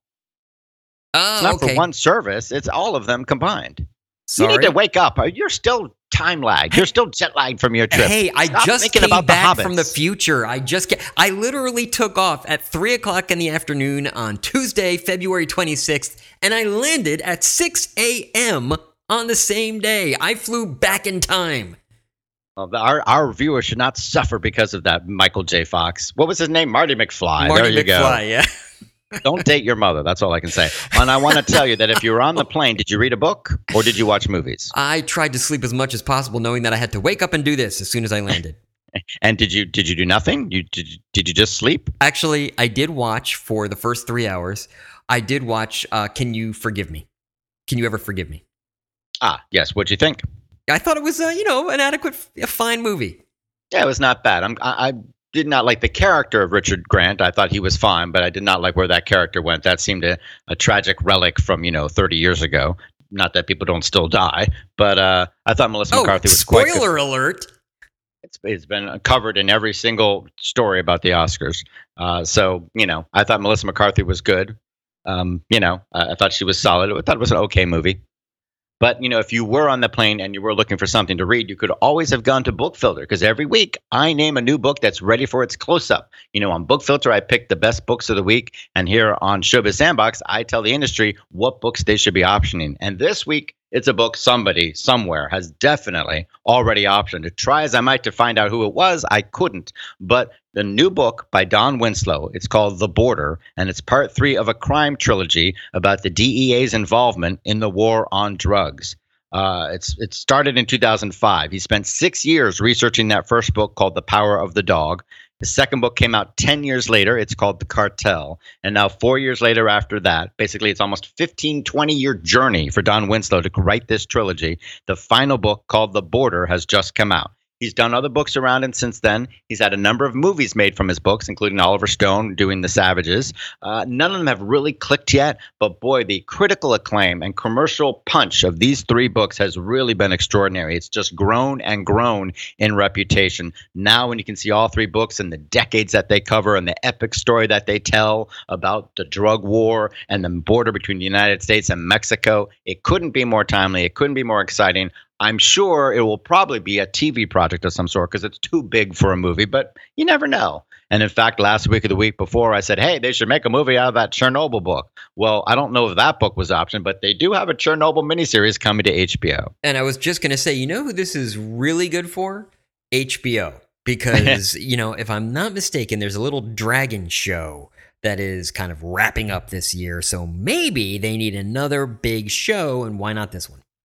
Oh,
it's not
okay.
for one service. It's all of them combined.
Sorry.
You need to wake up. You're still time lagged. You're still jet lagged from your trip.
Hey, I
Stop
just
thinking
came
about
back
the
from the future. I just ca- I literally took off at three o'clock in the afternoon on Tuesday, February twenty-sixth, and I landed at six a.m. on the same day. I flew back in time.
Well, our our viewers should not suffer because of that. Michael J. Fox. What was his name? Marty McFly.
Marty
there you
McFly,
go.
yeah.
Don't date your mother. That's all I can say. And I want to tell you that if you were on the plane, did you read a book or did you watch movies?
I tried to sleep as much as possible, knowing that I had to wake up and do this as soon as I landed.
And did you did you do nothing? You did you, did you just sleep?
Actually, I did watch for the first three hours. I did watch uh, Can You Forgive Me? Can You Ever Forgive Me?
Ah, yes. What'd you think?
I thought it was, uh, you know, an adequate, a fine movie.
Yeah, it was not bad. I'm, I, I did not like the character of Richard Grant. I thought he was fine, but I did not like where that character went. That seemed a, a tragic relic from, you know, thirty years ago. Not that people don't still die, but uh, I thought Melissa
Oh,
McCarthy was quite good.
spoiler alert.
It's, it's been covered in every single story about the Oscars. Uh, so, you know, I thought Melissa McCarthy was good. Um, you know, I, I thought she was solid. I thought it was an okay movie. But, you know, if you were on the plane and you were looking for something to read, you could always have gone to Book Filter, because every week I name a new book that's ready for its close-up. You know, on Book Filter, I pick the best books of the week. And here on Showbiz Sandbox, I tell the industry what books they should be optioning. And this week, it's a book somebody somewhere has definitely already optioned. To try as I might to find out who it was, I couldn't. But the new book by Don Winslow, it's called The Border, and it's part three of a crime trilogy about the D E A's involvement in the war on drugs. Uh, it's it started in two thousand five. He spent six years researching that first book called The Power of the Dog. The second book came out ten years later. It's called The Cartel. And now four years later after that, basically it's almost fifteen, twenty-year journey for Don Winslow to write this trilogy. The final book called The Border has just come out. He's done other books around him since then. He's had a number of movies made from his books, including Oliver Stone doing The Savages. Uh, none of them have really clicked yet, but boy, the critical acclaim and commercial punch of these three books has really been extraordinary. It's just grown and grown in reputation. Now when you can see all three books and the decades that they cover and the epic story that they tell about the drug war and the border between the United States and Mexico, it couldn't be more timely. It couldn't be more exciting. I'm sure it will probably be a T V project of some sort because it's too big for a movie, but you never know. And in fact, last week or the week before, I said, hey, they should make a movie out of that Chernobyl book. Well, I don't know if that book was optioned, but they do have a Chernobyl miniseries coming to H B O.
And I was just going to say, you know who this is really good for? H B O. Because, you know, if I'm not mistaken, there's a little dragon show that is kind of wrapping up this year. So maybe they need another big show, and why not this one?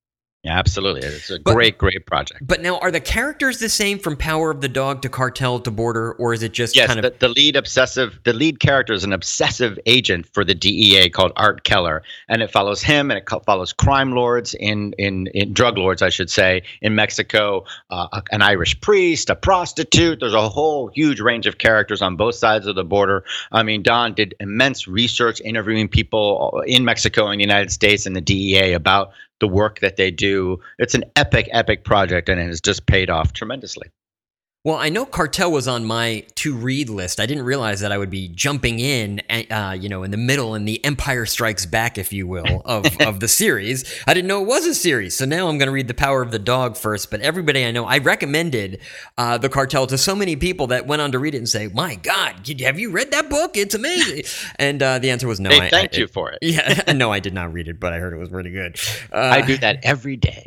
Absolutely. It's a
But-
great, great project.
But now, are the characters the same from Power of the Dog to Cartel to Border, or is it just
Yes,
kind of...
the, the lead obsessive, the lead character is an obsessive agent for the D E A called Art Keller, and it follows him, and it co- follows crime lords in, in, in drug lords, I should say, in Mexico, uh, an Irish priest, a prostitute. There's a whole huge range of characters on both sides of the border. I mean, Don did immense research interviewing people in Mexico and the United States and the D E A about the work that they do. It's an epic, epic project, and it has just paid off tremendously.
Well, I know Cartel was on my to-read list. I didn't realize that I would be jumping in, uh, you know, in the middle in the Empire Strikes Back, if you will, of, of the series. I didn't know it was a series, so now I'm going to read The Power of the Dog first. But everybody I know, I recommended uh, The Cartel to so many people that went on to read it and say, my God, have you read that book? It's amazing. And uh, the answer was no.
They
I,
thanked
I,
you for it.
Yeah, no, I did not read it, but I heard it was pretty good. Uh,
I do that every day.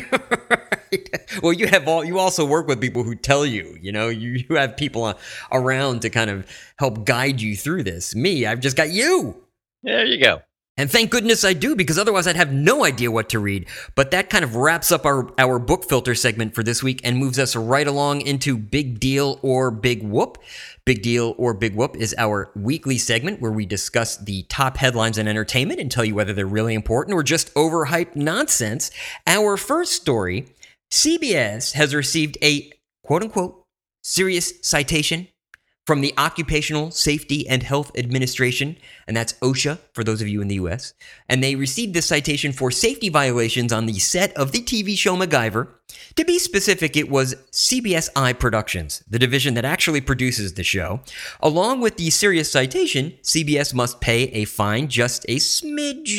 Well, you have all. You also work with people who tell you. You know, you, you have people uh, around to kind of help guide you through this. Me, I've just got you.
There you go.
And thank goodness I do, because otherwise I'd have no idea what to read. But that kind of wraps up our, our book filter segment for this week and moves us right along into Big Deal or Big Whoop. Big Deal or Big Whoop is our weekly segment where we discuss the top headlines in entertainment and tell you whether they're really important or just overhyped nonsense. Our first story, C B S has received a quote-unquote serious citation from the Occupational Safety and Health Administration, and that's OSHA for those of you in the U S. And they received this citation for safety violations on the set of the T V show MacGyver. To be specific, it was C B S I Productions, the division that actually produces the show. Along with the serious citation, C B S must pay a fine just a smidge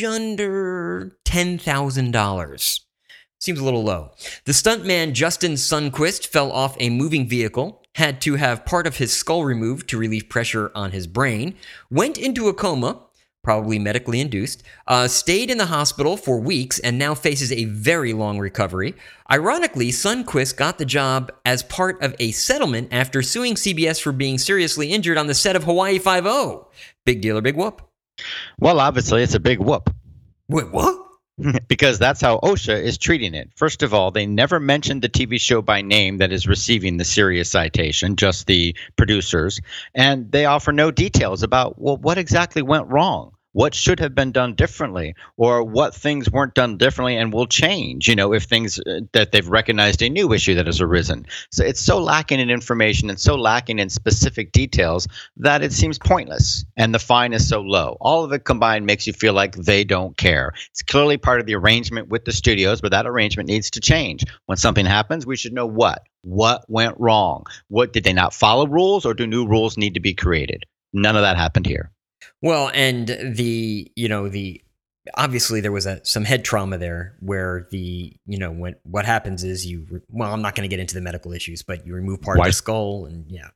under ten thousand dollars. Seems a little low. The stuntman Justin Sundquist fell off a moving vehicle, had to have part of his skull removed to relieve pressure on his brain, went into a coma, probably medically induced, uh, stayed in the hospital for weeks, and now faces a very long recovery. Ironically, Sundquist got the job as part of a settlement after suing C B S for being seriously injured on the set of Hawaii Five-O. Big deal or big whoop?
Well, obviously, it's a big whoop.
Wait, what?
Because that's how OSHA is treating it. First of all, they never mentioned the T V show by name that is receiving the serious citation, just the producers. And they offer no details about, well, what exactly went wrong? What should have been done differently, or what things weren't done differently and will change, you know, if things uh, that they've recognized a new issue that has arisen. So it's so lacking in information and so lacking in specific details that it seems pointless. And the fine is so low. All of it combined makes you feel like they don't care. It's clearly part of the arrangement with the studios, but that arrangement needs to change. When something happens, we should know what. What went wrong? What did they not follow rules, or do new rules need to be created? None of that happened here.
Well, and the, you know, the, obviously there was a, some head trauma there where the, you know, when, what happens is you, well, I'm not going to get into the medical issues, but you remove part
Why?
of the skull and yeah.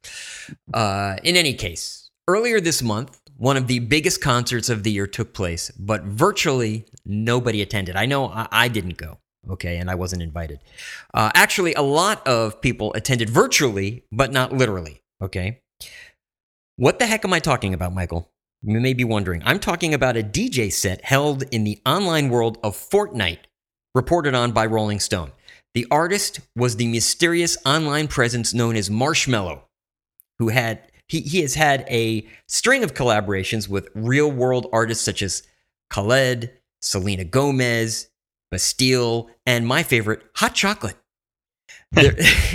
Uh, in any case, earlier this month, one of the biggest concerts of the year took place, but virtually nobody attended. I know I, I didn't go. Okay, and I wasn't invited. Uh, actually, a lot of people attended virtually, but not literally. Okay. What the heck am I talking about, Michael? You may be wondering. I'm talking about a D J set held in the online world of Fortnite, reported on by Rolling Stone. The artist was the mysterious online presence known as Marshmello, who had he, he has had a string of collaborations with real-world artists such as Khaled, Selena Gomez, Bastille, and my favorite, Hot Chocolate. Yeah,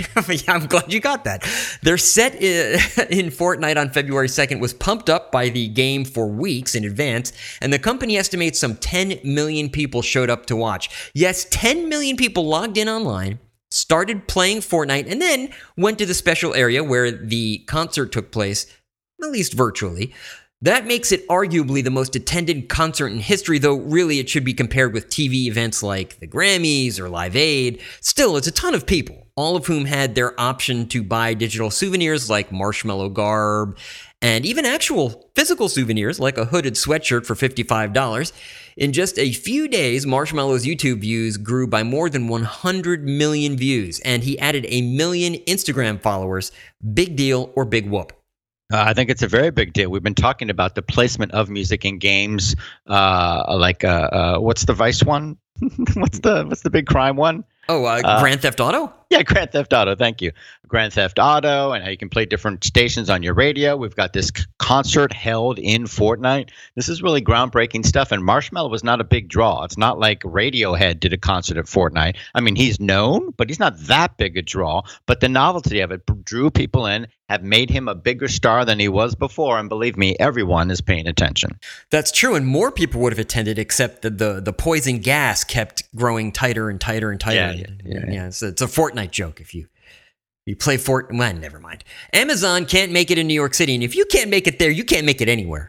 I'm glad you got that. Their set in Fortnite on February second was pumped up by the game for weeks in advance, and the company estimates some ten million people showed up to watch. Yes, ten million people logged in online, started playing Fortnite, and then went to the special area where the concert took place, at least virtually. That makes it arguably the most attended concert in history, though really it should be compared with T V events like the Grammys or Live Aid. Still, it's a ton of people, all of whom had their option to buy digital souvenirs like Marshmello garb, and even actual physical souvenirs like a hooded sweatshirt for fifty-five dollars. In just a few days, Marshmello's YouTube views grew by more than one hundred million views, and he added a million Instagram followers. Big deal or big whoop?
Uh, I think it's a very big deal. We've been talking about the placement of music in games, uh, like uh, uh, what's the Vice one? what's the what's the big crime one?
Oh, uh,
Uh,
Grand Theft Auto?
Yeah, Grand Theft Auto. Thank you. Grand Theft Auto, and how you can play different stations on your radio. We've got this c- concert held in Fortnite. This is really groundbreaking stuff. And Marshmello was not a big draw. It's not like Radiohead did a concert at Fortnite. I mean, he's known, but he's not that big a draw. But the novelty of it b- drew people in, have made him a bigger star than he was before. And believe me, everyone is paying attention.
That's true, and more people would have attended, except that the the poison gas kept growing tighter and tighter and tighter.
Yeah, yeah, yeah, yeah.
it's, a, it's a Fortnite joke. If you you play Fort, well, never mind. Amazon can't make it in New York City, and if you can't make it there, you can't make it anywhere.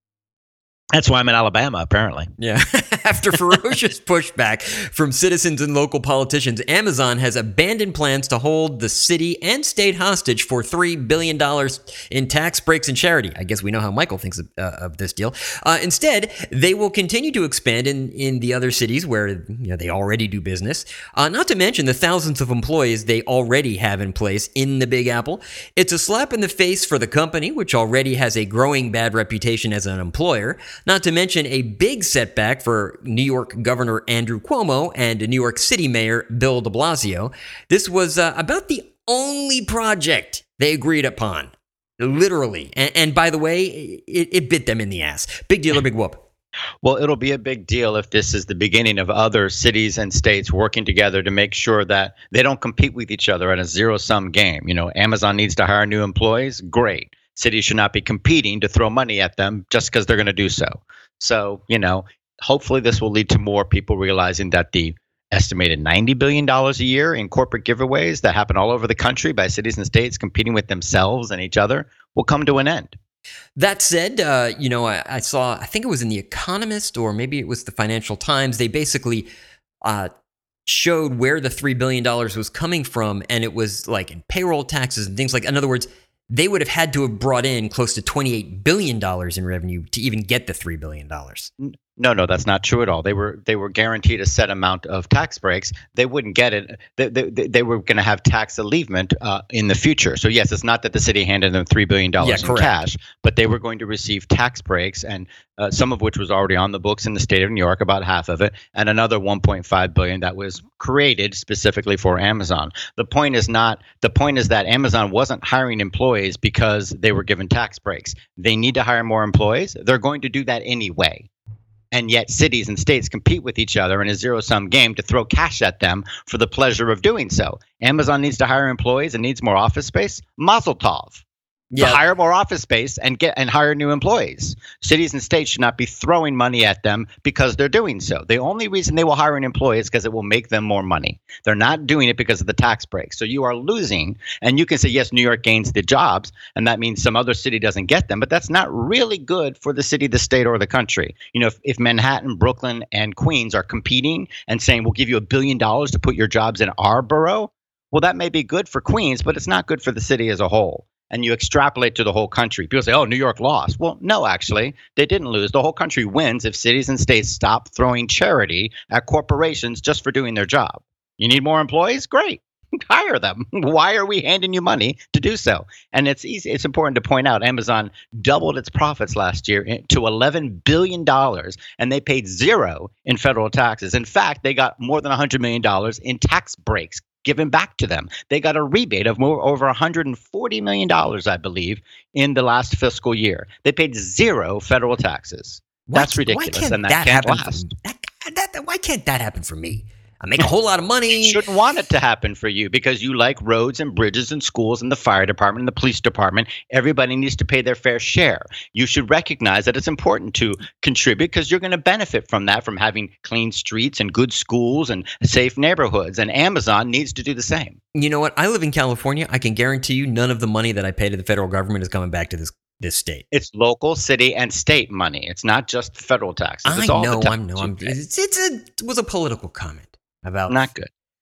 That's why I'm in Alabama, apparently.
Yeah. After ferocious pushback from citizens and local politicians, Amazon has abandoned plans to hold the city and state hostage for three billion dollars in tax breaks and charity. I guess we know how Michael thinks of, uh, of this deal. Uh, instead, they will continue to expand in, in the other cities where you know, they already do business, uh, not to mention the thousands of employees they already have in place in the Big Apple. It's a slap in the face for the company, which already has a growing bad reputation as an employer. Not to mention a big setback for New York Governor Andrew Cuomo and New York City Mayor Bill de Blasio. This was uh, about the only project they agreed upon, literally. And, and by the way, it, it bit them in the ass. Big deal or big whoop?
Well, it'll be a big deal if this is the beginning of other cities and states working together to make sure that they don't compete with each other in a zero-sum game. You know, Amazon needs to hire new employees. Great. Cities should not be competing to throw money at them just because they're going to do so. So, you know, hopefully this will lead to more people realizing that the estimated ninety billion dollars a year in corporate giveaways that happen all over the country by cities and states competing with themselves and each other will come to an end.
That said, uh, you know, I, I saw, I think it was in The Economist or maybe it was the Financial Times. They basically uh, showed where the three billion dollars was coming from. And it was like in payroll taxes and things like, in other words, they would have had to have brought in close to twenty-eight billion dollars in revenue to even get the three billion dollars.
No, no, that's not true at all. They were they were guaranteed a set amount of tax breaks. They wouldn't get it. They, they, they were going to have tax alleviation uh, in the future. So yes, it's not that the city handed them three billion dollars
Yeah,
in cash, but they were going to receive tax breaks, and uh, some of which was already on the books in the state of New York, about half of it, and another one point five billion dollars that was created specifically for Amazon. The point is not. The point is that Amazon wasn't hiring employees because they were given tax breaks. They need to hire more employees. They're going to do that anyway. And yet cities and states compete with each other in a zero-sum game to throw cash at them for the pleasure of doing so. Amazon needs to hire employees and needs more office space. Mazel tov.
Yeah.
To hire more office space and get and hire new employees. Cities and states should not be throwing money at them because they're doing so. The only reason they will hire an employee is because it will make them more money. They're not doing it because of the tax breaks. So you are losing, and you can say, yes, New York gains the jobs, and that means some other city doesn't get them, but that's not really good for the city, the state, or the country. You know, if, if Manhattan, Brooklyn, and Queens are competing and saying, we'll give you a billion dollars to put your jobs in our borough, well, that may be good for Queens, but it's not good for the city as a whole. And you extrapolate to the whole country. People say, oh, New York lost. Well, no, actually, they didn't lose. The whole country wins if cities and states stop throwing charity at corporations just for doing their job. You need more employees? Great. Hire them. Why are we handing you money to do so? And it's easy. It's important to point out Amazon doubled its profits last year to eleven billion dollars, and they paid zero in federal taxes. In fact, they got more than one hundred million dollars in tax breaks given back to them. They got a rebate of more over one hundred forty million dollars, I believe, in the last fiscal year. They paid zero federal taxes.
Why,
That's ridiculous,
why can't
and that,
that
can't
happen
last.
For, that, that, why can't that happen for me? I make a whole lot of money.
You shouldn't want it to happen for you because you like roads and bridges and schools and the fire department and the police department. Everybody needs to pay their fair share. You should recognize that it's important to contribute because you're going to benefit from that, from having clean streets and good schools and safe neighborhoods. And Amazon needs to do the same.
You know what? I live in California. I can guarantee you none of the money that I pay to the federal government is coming back to this this state.
It's local, city, and state money. It's not just federal taxes. It's
I
all
know.
the
I'm no. I'm, it's, it's a it was a political comment about
not good.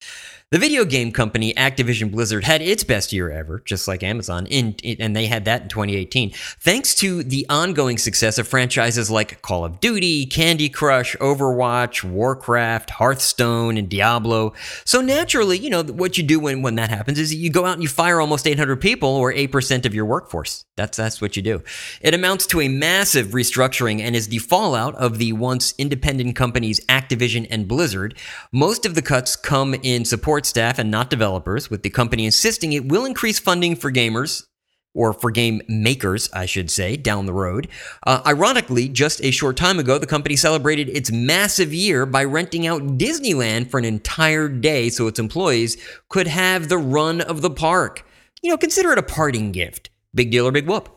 The video game company Activision Blizzard had its best year ever, just like Amazon, in, in, and they had that in twenty eighteen, thanks to the ongoing success of franchises like Call of Duty, Candy Crush, Overwatch, Warcraft, Hearthstone, and Diablo. So naturally, you know, what you do when, when that happens is you go out and you fire almost eight hundred people, or eight percent of your workforce. That's, that's what you do. It amounts to a massive restructuring and is the fallout of the once independent companies Activision and Blizzard. Most of the cuts come in support staff and not developers, with the company insisting it will increase funding for gamers, or for game makers, I should say, down the road. Uh, ironically, just a short time ago, the company celebrated its massive year by renting out Disneyland for an entire day so its employees could have the run of the park. You know, consider it a parting gift. Big deal or big whoop?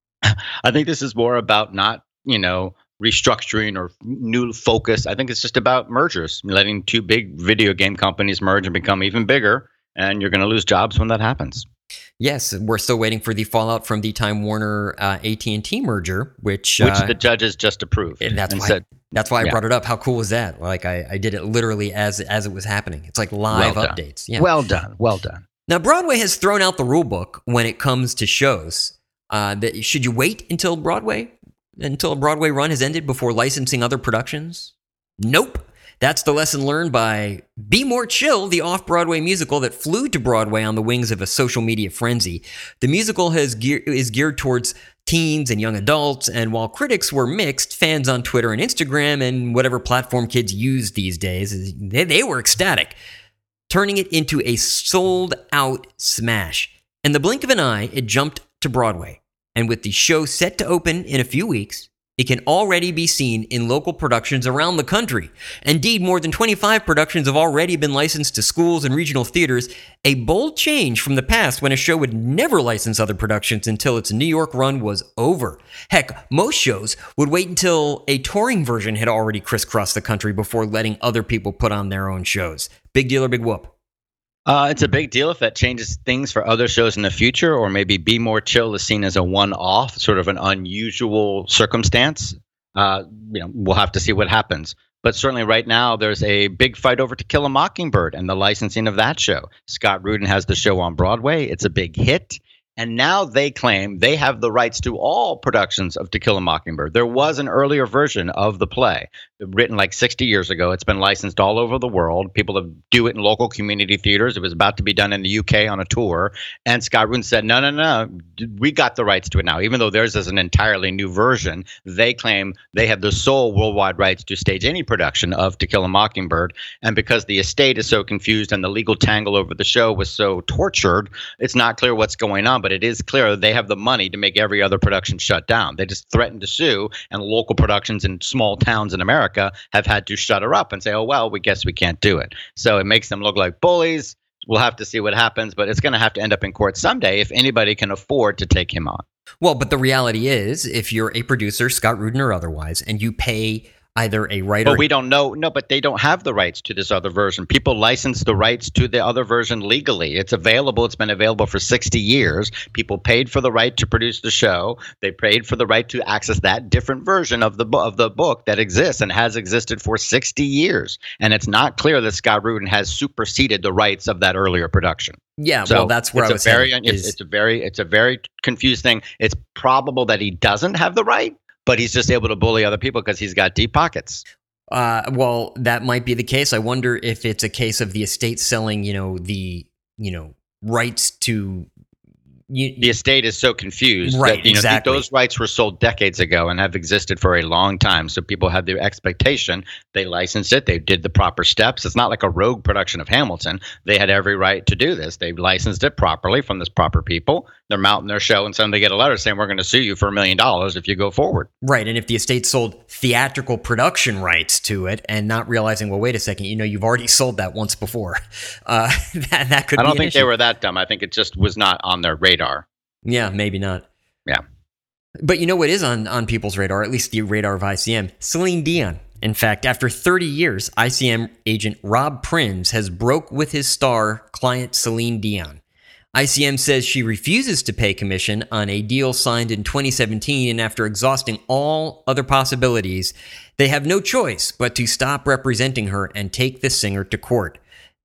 I think this is more about not, you know, restructuring or new focus. I think it's just about mergers, letting two big video game companies merge and become even bigger, and you're going to lose jobs when that happens.
Yes, we're still waiting for the fallout from the Time Warner uh, A T and T merger, which
which
uh,
the judges just approved.
And that's
and
why.
said,
that's why I
yeah.
brought it up. How cool was that? Like I, I did it literally as as it was happening. It's like live
well
updates. Yeah.
Well done. Well done.
Now Broadway has thrown out the rule book when it comes to shows. Uh, that should you wait until Broadway until a Broadway run has ended before licensing other productions? Nope. That's the lesson learned by Be More Chill, the off-Broadway musical that flew to Broadway on the wings of a social media frenzy. The musical has gear, is geared towards teens and young adults, and while critics were mixed, fans on Twitter and Instagram and whatever platform kids use these days, they, they were ecstatic, turning it into a sold-out smash. In the blink of an eye, it jumped to Broadway, and with the show set to open in a few weeks, it can already be seen in local productions around the country. Indeed, more than twenty-five productions have already been licensed to schools and regional theaters, a bold change from the past when a show would never license other productions until its New York run was over. Heck, most shows would wait until a touring version had already crisscrossed the country before letting other people put on their own shows. Big deal or big whoop?
Uh, it's a big deal if that changes things for other shows in the future, or maybe Be More Chill is seen as a one-off, sort of an unusual circumstance. Uh, you know, we'll have to see what happens. But certainly right now, there's a big fight over To Kill a Mockingbird and the licensing of that show. Scott Rudin has the show on Broadway. It's a big hit. And now they claim they have the rights to all productions of To Kill a Mockingbird. There was an earlier version of the play written like sixty years ago. It's been licensed all over the world. People have do it in local community theaters. It was about to be done in the U K on a tour. And Scott Rudin said, no, no, no, we got the rights to it now. Even though theirs is an entirely new version, they claim they have the sole worldwide rights to stage any production of To Kill a Mockingbird. And because the estate is so confused and the legal tangle over the show was so tortured, it's not clear what's going on. But it is clear they have the money to make every other production shut down. They just threatened to sue, and local productions in small towns in America have had to shut her up and say, oh, well, we guess we can't do it. So it makes them look like bullies. We'll have to see what happens, but it's going to have to end up in court someday if anybody can afford to take him on.
Well, but the reality is, if you're a producer, Scott Rudin or otherwise, and you pay either a writer.
But we don't know. No, but they don't have the rights to this other version. People license the rights to the other version legally. It's available. It's been available for sixty years. People paid for the right to produce the show. They paid for the right to access that different version of the bo- of the book that exists and has existed for sixty years. And it's not clear that Scott Rudin has superseded the rights of that earlier production.
Yeah,
so
well, that's where I was
very,
headed,
it's,
is-
it's a very, it's a very confused thing. It's probable that he doesn't have the right, but he's just able to bully other people because he's got deep pockets.
Uh, well, that might be the case. I wonder if it's a case of the estate selling, you know, the, you know, rights to. You,
the estate is so confused
right,
that you know
exactly.
those rights were sold decades ago and have existed for a long time. So people had the expectation. They licensed it. They did the proper steps. It's not like a rogue production of Hamilton. They had every right to do this. They licensed it properly from this proper people. They're mounting their show, and suddenly they get a letter saying, we're going to sue you for a million dollars if you go forward.
Right. And if the estate sold theatrical production rights to it and not realizing, well, wait a second, you know, you've already sold that once before. Uh, that, that could
I
be
don't
an
think
issue.
they were that dumb. I think it just was not on their radar.
Yeah, maybe not.
Yeah.
But you know what is on, on people's radar, at least the radar of I C M? Celine Dion. In fact, after thirty years, I C M agent Rob Prinz has broke with his star client Celine Dion. I C M says she refuses to pay commission on a deal signed in twenty seventeen, and after exhausting all other possibilities, they have no choice but to stop representing her and take the singer to court.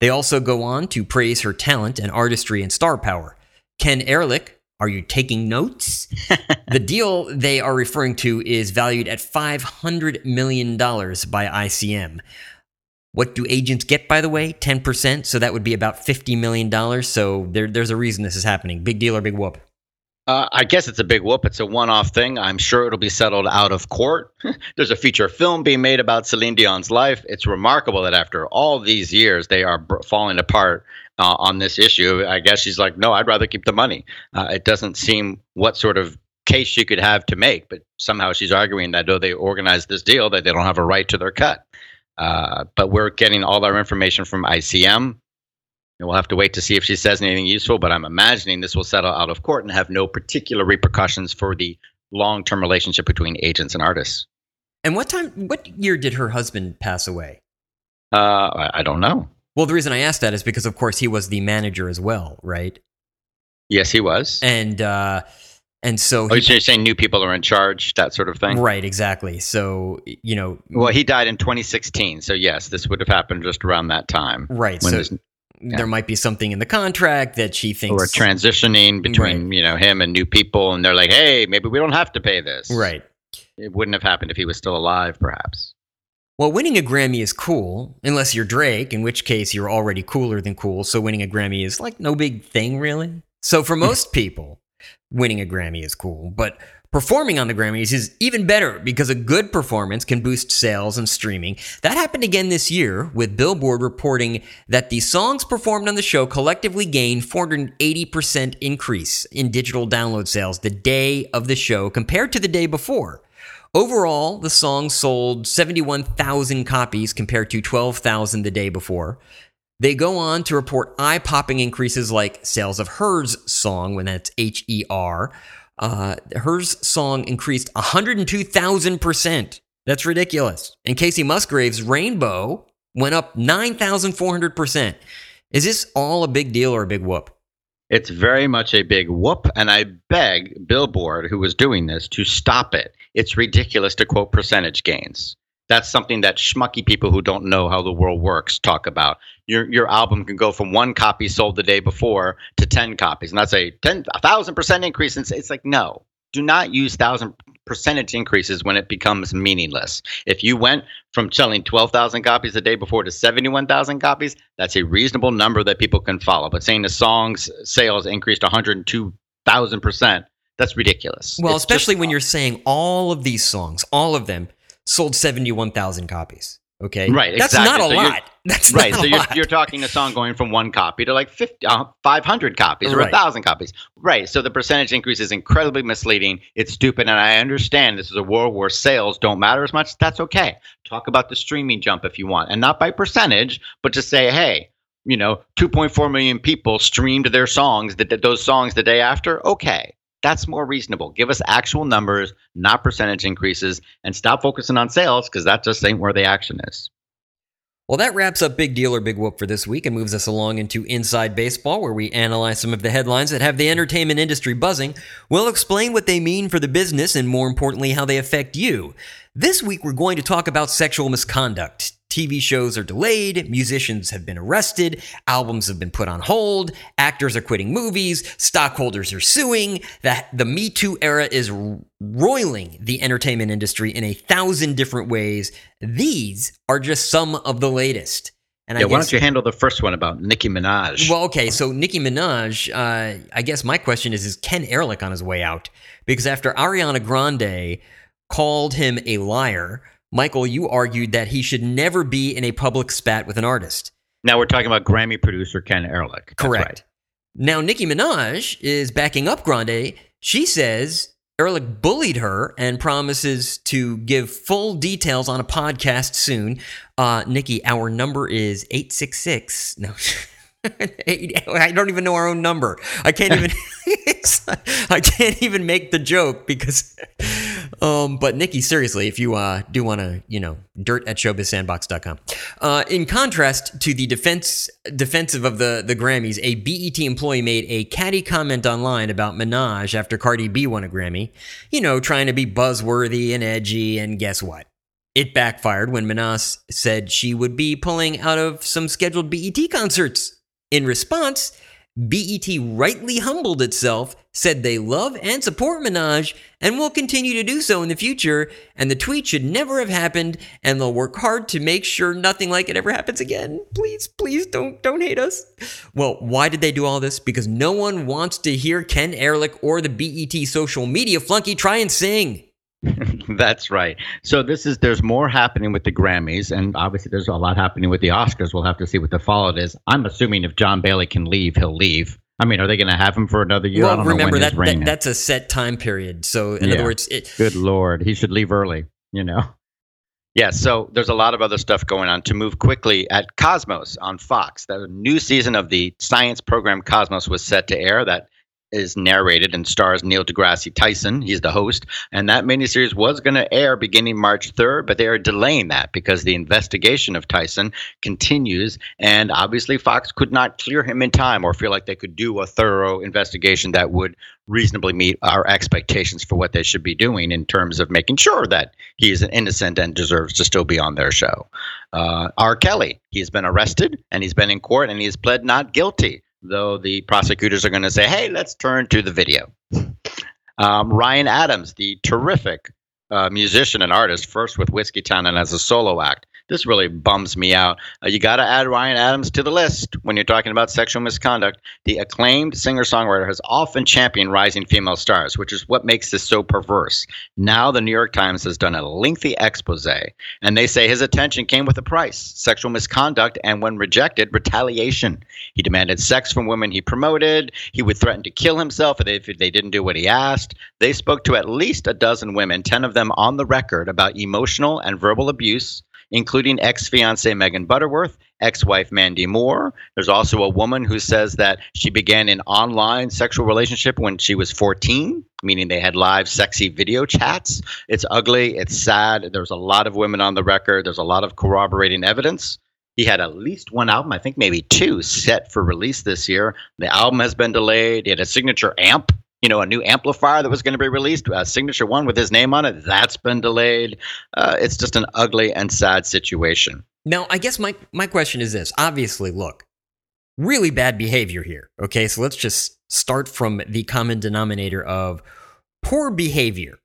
They also go on to praise her talent and artistry and star power. Ken Ehrlich, are you taking notes? The deal they are referring to is valued at five hundred million dollars by I C M. What do agents get, by the way? ten percent, so that would be about fifty million dollars. So there, there's a reason this is happening. Big deal or big whoop?
Uh, I guess it's a big whoop. It's a one-off thing. I'm sure it'll be settled out of court. There's a feature film being made about Celine Dion's life. It's remarkable that after all these years, they are b- falling apart uh, on this issue. I guess she's like, no, I'd rather keep the money. Uh, it doesn't seem what sort of case she could have to make, but somehow she's arguing that though they organized this deal, that they don't have a right to their cut. Uh, but we're getting all our information from I C M. And we'll have to wait to see if she says anything useful, but I'm imagining this will settle out of court and have no particular repercussions for the long-term relationship between agents and artists.
And what time, what year did her husband pass away?
Uh, I, I don't know.
Well, the reason I asked that is because, of course, he was the manager as well, right?
Yes, he was.
And uh, and so...
Oh,
he,
you're saying new people are in charge, that sort of thing?
Right, exactly. So, you know...
Well, he died in twenty sixteen, so yes, this would have happened just around that time.
Right, so... This, Yeah. There might be something in the contract that she thinks...
Or transitioning between, right. you know, him and new people, and they're like, hey, maybe we don't have to pay this.
Right.
It wouldn't have happened if he was still alive, perhaps.
Well, winning a Grammy is cool, unless you're Drake, in which case you're already cooler than cool, so winning a Grammy is like no big thing, really. So for most people, winning a Grammy is cool, but... Performing on the Grammys is even better because a good performance can boost sales and streaming. That happened again this year, with Billboard reporting that the songs performed on the show collectively gained four hundred eighty percent increase in digital download sales the day of the show compared to the day before. Overall, the song sold seventy-one thousand copies compared to twelve thousand the day before. They go on to report eye-popping increases like sales of Her's song, when that's H E R. Uh, Her's song increased one hundred two thousand percent. That's ridiculous. And Casey Musgrave's Rainbow went up nine thousand four hundred percent. Is this all a big deal or a big whoop?
It's very much a big whoop, and I beg Billboard, who was doing this, to stop it. It's ridiculous to quote percentage gains. That's something that schmucky people who don't know how the world works talk about. Your your album can go from one copy sold the day before to ten copies, and that's a ten a thousand percent increase. And it's like, no, do not use thousand percentage increases when it becomes meaningless. If you went from selling twelve thousand copies the day before to seventy-one thousand copies, that's a reasonable number that people can follow. But saying the song's sales increased one hundred two thousand percent, that's ridiculous.
Well,
it's
especially
just,
when you're saying all of these songs, all of them, sold seventy-one thousand copies. Okay,
right?
That's
exactly.
not a
so
lot. That's
right.
Not
so
a
you're
lot.
you're talking a song going from one copy to like fifty, uh, five hundred copies or a
Right.
thousand copies. Right. So the percentage increase is incredibly misleading. It's stupid, and I understand this is a world where sales don't matter as much. That's okay. Talk about the streaming jump if you want, and not by percentage, but just say, hey, you know, two point four million people streamed their songs, the, those songs the day after. Okay. That's more reasonable. Give us actual numbers, not percentage increases, and stop focusing on sales because that just ain't where the action is.
Well, that wraps up Big Deal or Big Whoop for this week and moves us along into Inside Baseball, where we analyze some of the headlines that have the entertainment industry buzzing. We'll explain what they mean for the business and, more importantly, how they affect you. This week, we're going to talk about sexual misconduct. T V shows are delayed, musicians have been arrested, albums have been put on hold, actors are quitting movies, stockholders are suing. The, the Me Too era is roiling the entertainment industry in a thousand different ways. These are just some of the latest. And
yeah,
I guess,
why don't you handle the first one about Nicki Minaj?
Well, okay, so Nicki Minaj, uh, I guess my question is, is Ken Ehrlich on his way out? Because after Ariana Grande called him a liar, Michael, you argued that he should never be in a public spat with an artist.
Now we're talking about Grammy producer Ken Ehrlich. That's
Correct.
Right.
Now, Nicki Minaj is backing up Grande. She says Ehrlich bullied her and promises to give full details on a podcast soon. Uh, Nicki, our number is eight six six. No. I don't even know our own number. I can't even I can't even make the joke because um but Nicki, seriously, if you uh do want to, you know, dirt at showbiz sandbox dot com. Uh in contrast to the defense defensive of the the Grammys, a B E T employee made a catty comment online about Minaj after Cardi B won a Grammy. You know, trying to be buzzworthy and edgy, and guess what? It backfired when Menas said she would be pulling out of some scheduled B E T concerts. In response, B E T rightly humbled itself, said they love and support Minaj and will continue to do so in the future, and the tweet should never have happened, and they'll work hard to make sure nothing like it ever happens again. Please, please don't don't hate us. Well, why did they do all this? Because no one wants to hear Ken Ehrlich or the B E T social media flunky try and sing.
That's right. So this is there's more happening with the Grammys, and obviously there's a lot happening with the Oscars. We'll have to see what the fallout is. I'm assuming if John Bailey can leave, he'll leave. I mean, are they going to have him for another year?
Well,
I don't
remember
know when
that,
his reign
that
is.
that's a set time period. So in
Yeah.
other words, it,
Good Lord, he should leave early. You know. Yeah, so there's a lot of other stuff going on. To move quickly, at Cosmos on Fox, the new season of the science program Cosmos was set to air. That is narrated and stars Neil deGrasse Tyson. He's the host. And that miniseries was going to air beginning March third, but they are delaying that because the investigation of Tyson continues. And obviously, Fox could not clear him in time or feel like they could do a thorough investigation that would reasonably meet our expectations for what they should be doing in terms of making sure that he is an innocent and deserves to still be on their show. Uh, R. Kelly, he's been arrested and he's been in court and he's pled not guilty, though the prosecutors are going to say, hey, let's turn to the video. Um, Ryan Adams, the terrific uh, musician and artist, first with Whiskey Town and as a solo act. This really bums me out. Uh, you got to add Ryan Adams to the list when you're talking about sexual misconduct. The acclaimed singer-songwriter has often championed rising female stars, which is what makes this so perverse. Now the New York Times has done a lengthy expose, and they say his attention came with a price: sexual misconduct, and when rejected, retaliation. He demanded sex from women he promoted. He would threaten to kill himself if they didn't do what he asked. They spoke to at least a dozen women, ten of them on the record, about emotional and verbal abuse, including ex-fiancée Megan Butterworth, ex-wife Mandy Moore. There's also a woman who says that she began an online sexual relationship when she was fourteen, meaning they had live sexy video chats. It's ugly. It's sad. There's a lot of women on the record. There's a lot of corroborating evidence. He had at least one album, I think maybe two, set for release this year. The album has been delayed. He had a signature amp, you know, a new amplifier that was going to be released, a signature one with his name on it. That's been delayed. Uh, it's just an ugly and sad situation.
Now, I guess my, my question is this. Obviously, look, really bad behavior here. Okay, so let's just start from the common denominator of poor behavior.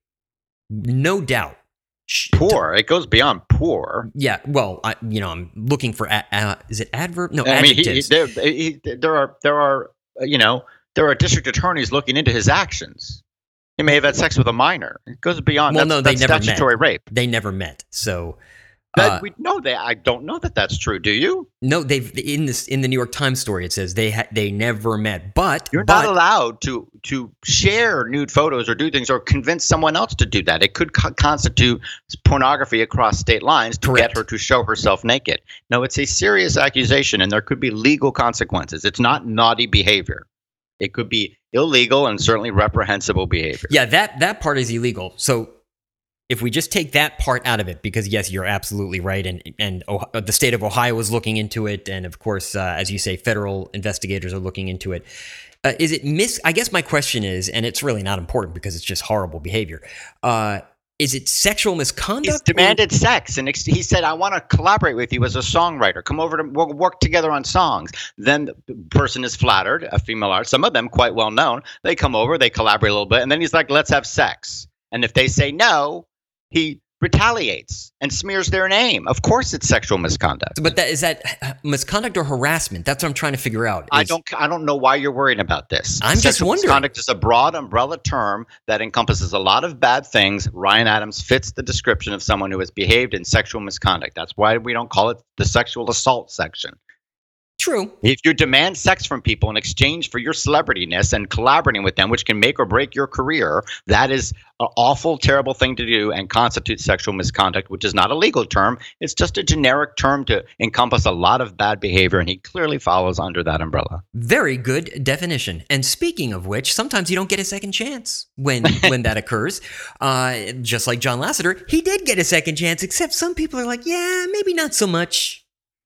No doubt.
Poor. It goes beyond poor.
Yeah, well, I, you know, I'm looking for, a, uh, is it adverb? No,
I mean, he, he,
adjectives.
there, he, there are, there are, uh, you know, there are district attorneys looking into his actions. He may have had sex with a minor. It goes beyond.
Well,
that's,
no, they
that's
never
statutory
met.
rape.
They never met. So,
That,
uh,
we know that. I don't know that that's true. Do you?
no, they've in this in the New York Times story. It says they ha- they never met. But
You're
but,
not allowed to to share nude photos or do things or convince someone else to do that. It could co- constitute pornography across state lines to
Correct.
get her to show herself naked. No, it's a serious accusation, and there could be legal consequences. It's not naughty behavior. It could be illegal and certainly reprehensible behavior.
Yeah, that that part is illegal. So if we just take that part out of it, because yes, you're absolutely right, and and Ohio, the state of Ohio is looking into it, and of course, uh, as you say, federal investigators are looking into it. Uh, is it mis? I guess my question is, and it's really not important because it's just horrible behavior. Uh, is it sexual misconduct?
He's demanded sex, and ex- he said, "I want to collaborate with you as a songwriter. Come over to we'll work together on songs." Then the person is flattered, a female artist. Some of them quite well known. They come over, they collaborate a little bit, and then he's like, "Let's have sex." And if they say no, he retaliates and smears their name. Of course, it's sexual misconduct.
But that is that misconduct or harassment? That's what I'm trying to figure out.
I
Is-
don't. I don't know why you're worried about this.
I'm just
Sexual
wondering.
Misconduct is a broad umbrella term that encompasses a lot of bad things. Ryan Adams fits the description of someone who has behaved in sexual misconduct. That's why we don't call it the sexual assault section.
True.
If you demand sex from people in exchange for your celebrityness and collaborating with them, which can make or break your career, that is an awful, terrible thing to do and constitutes sexual misconduct, which is not a legal term. It's just a generic term to encompass a lot of bad behavior, and he clearly follows under that umbrella.
Very good definition. And speaking of which, sometimes you don't get a second chance when when that occurs. Uh, just like John Lasseter, he did get a second chance, except some people are like, yeah, maybe not so much.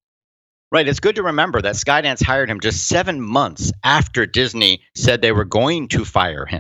Right. It's good to remember that Skydance hired him just seven months after Disney said they were going to fire him.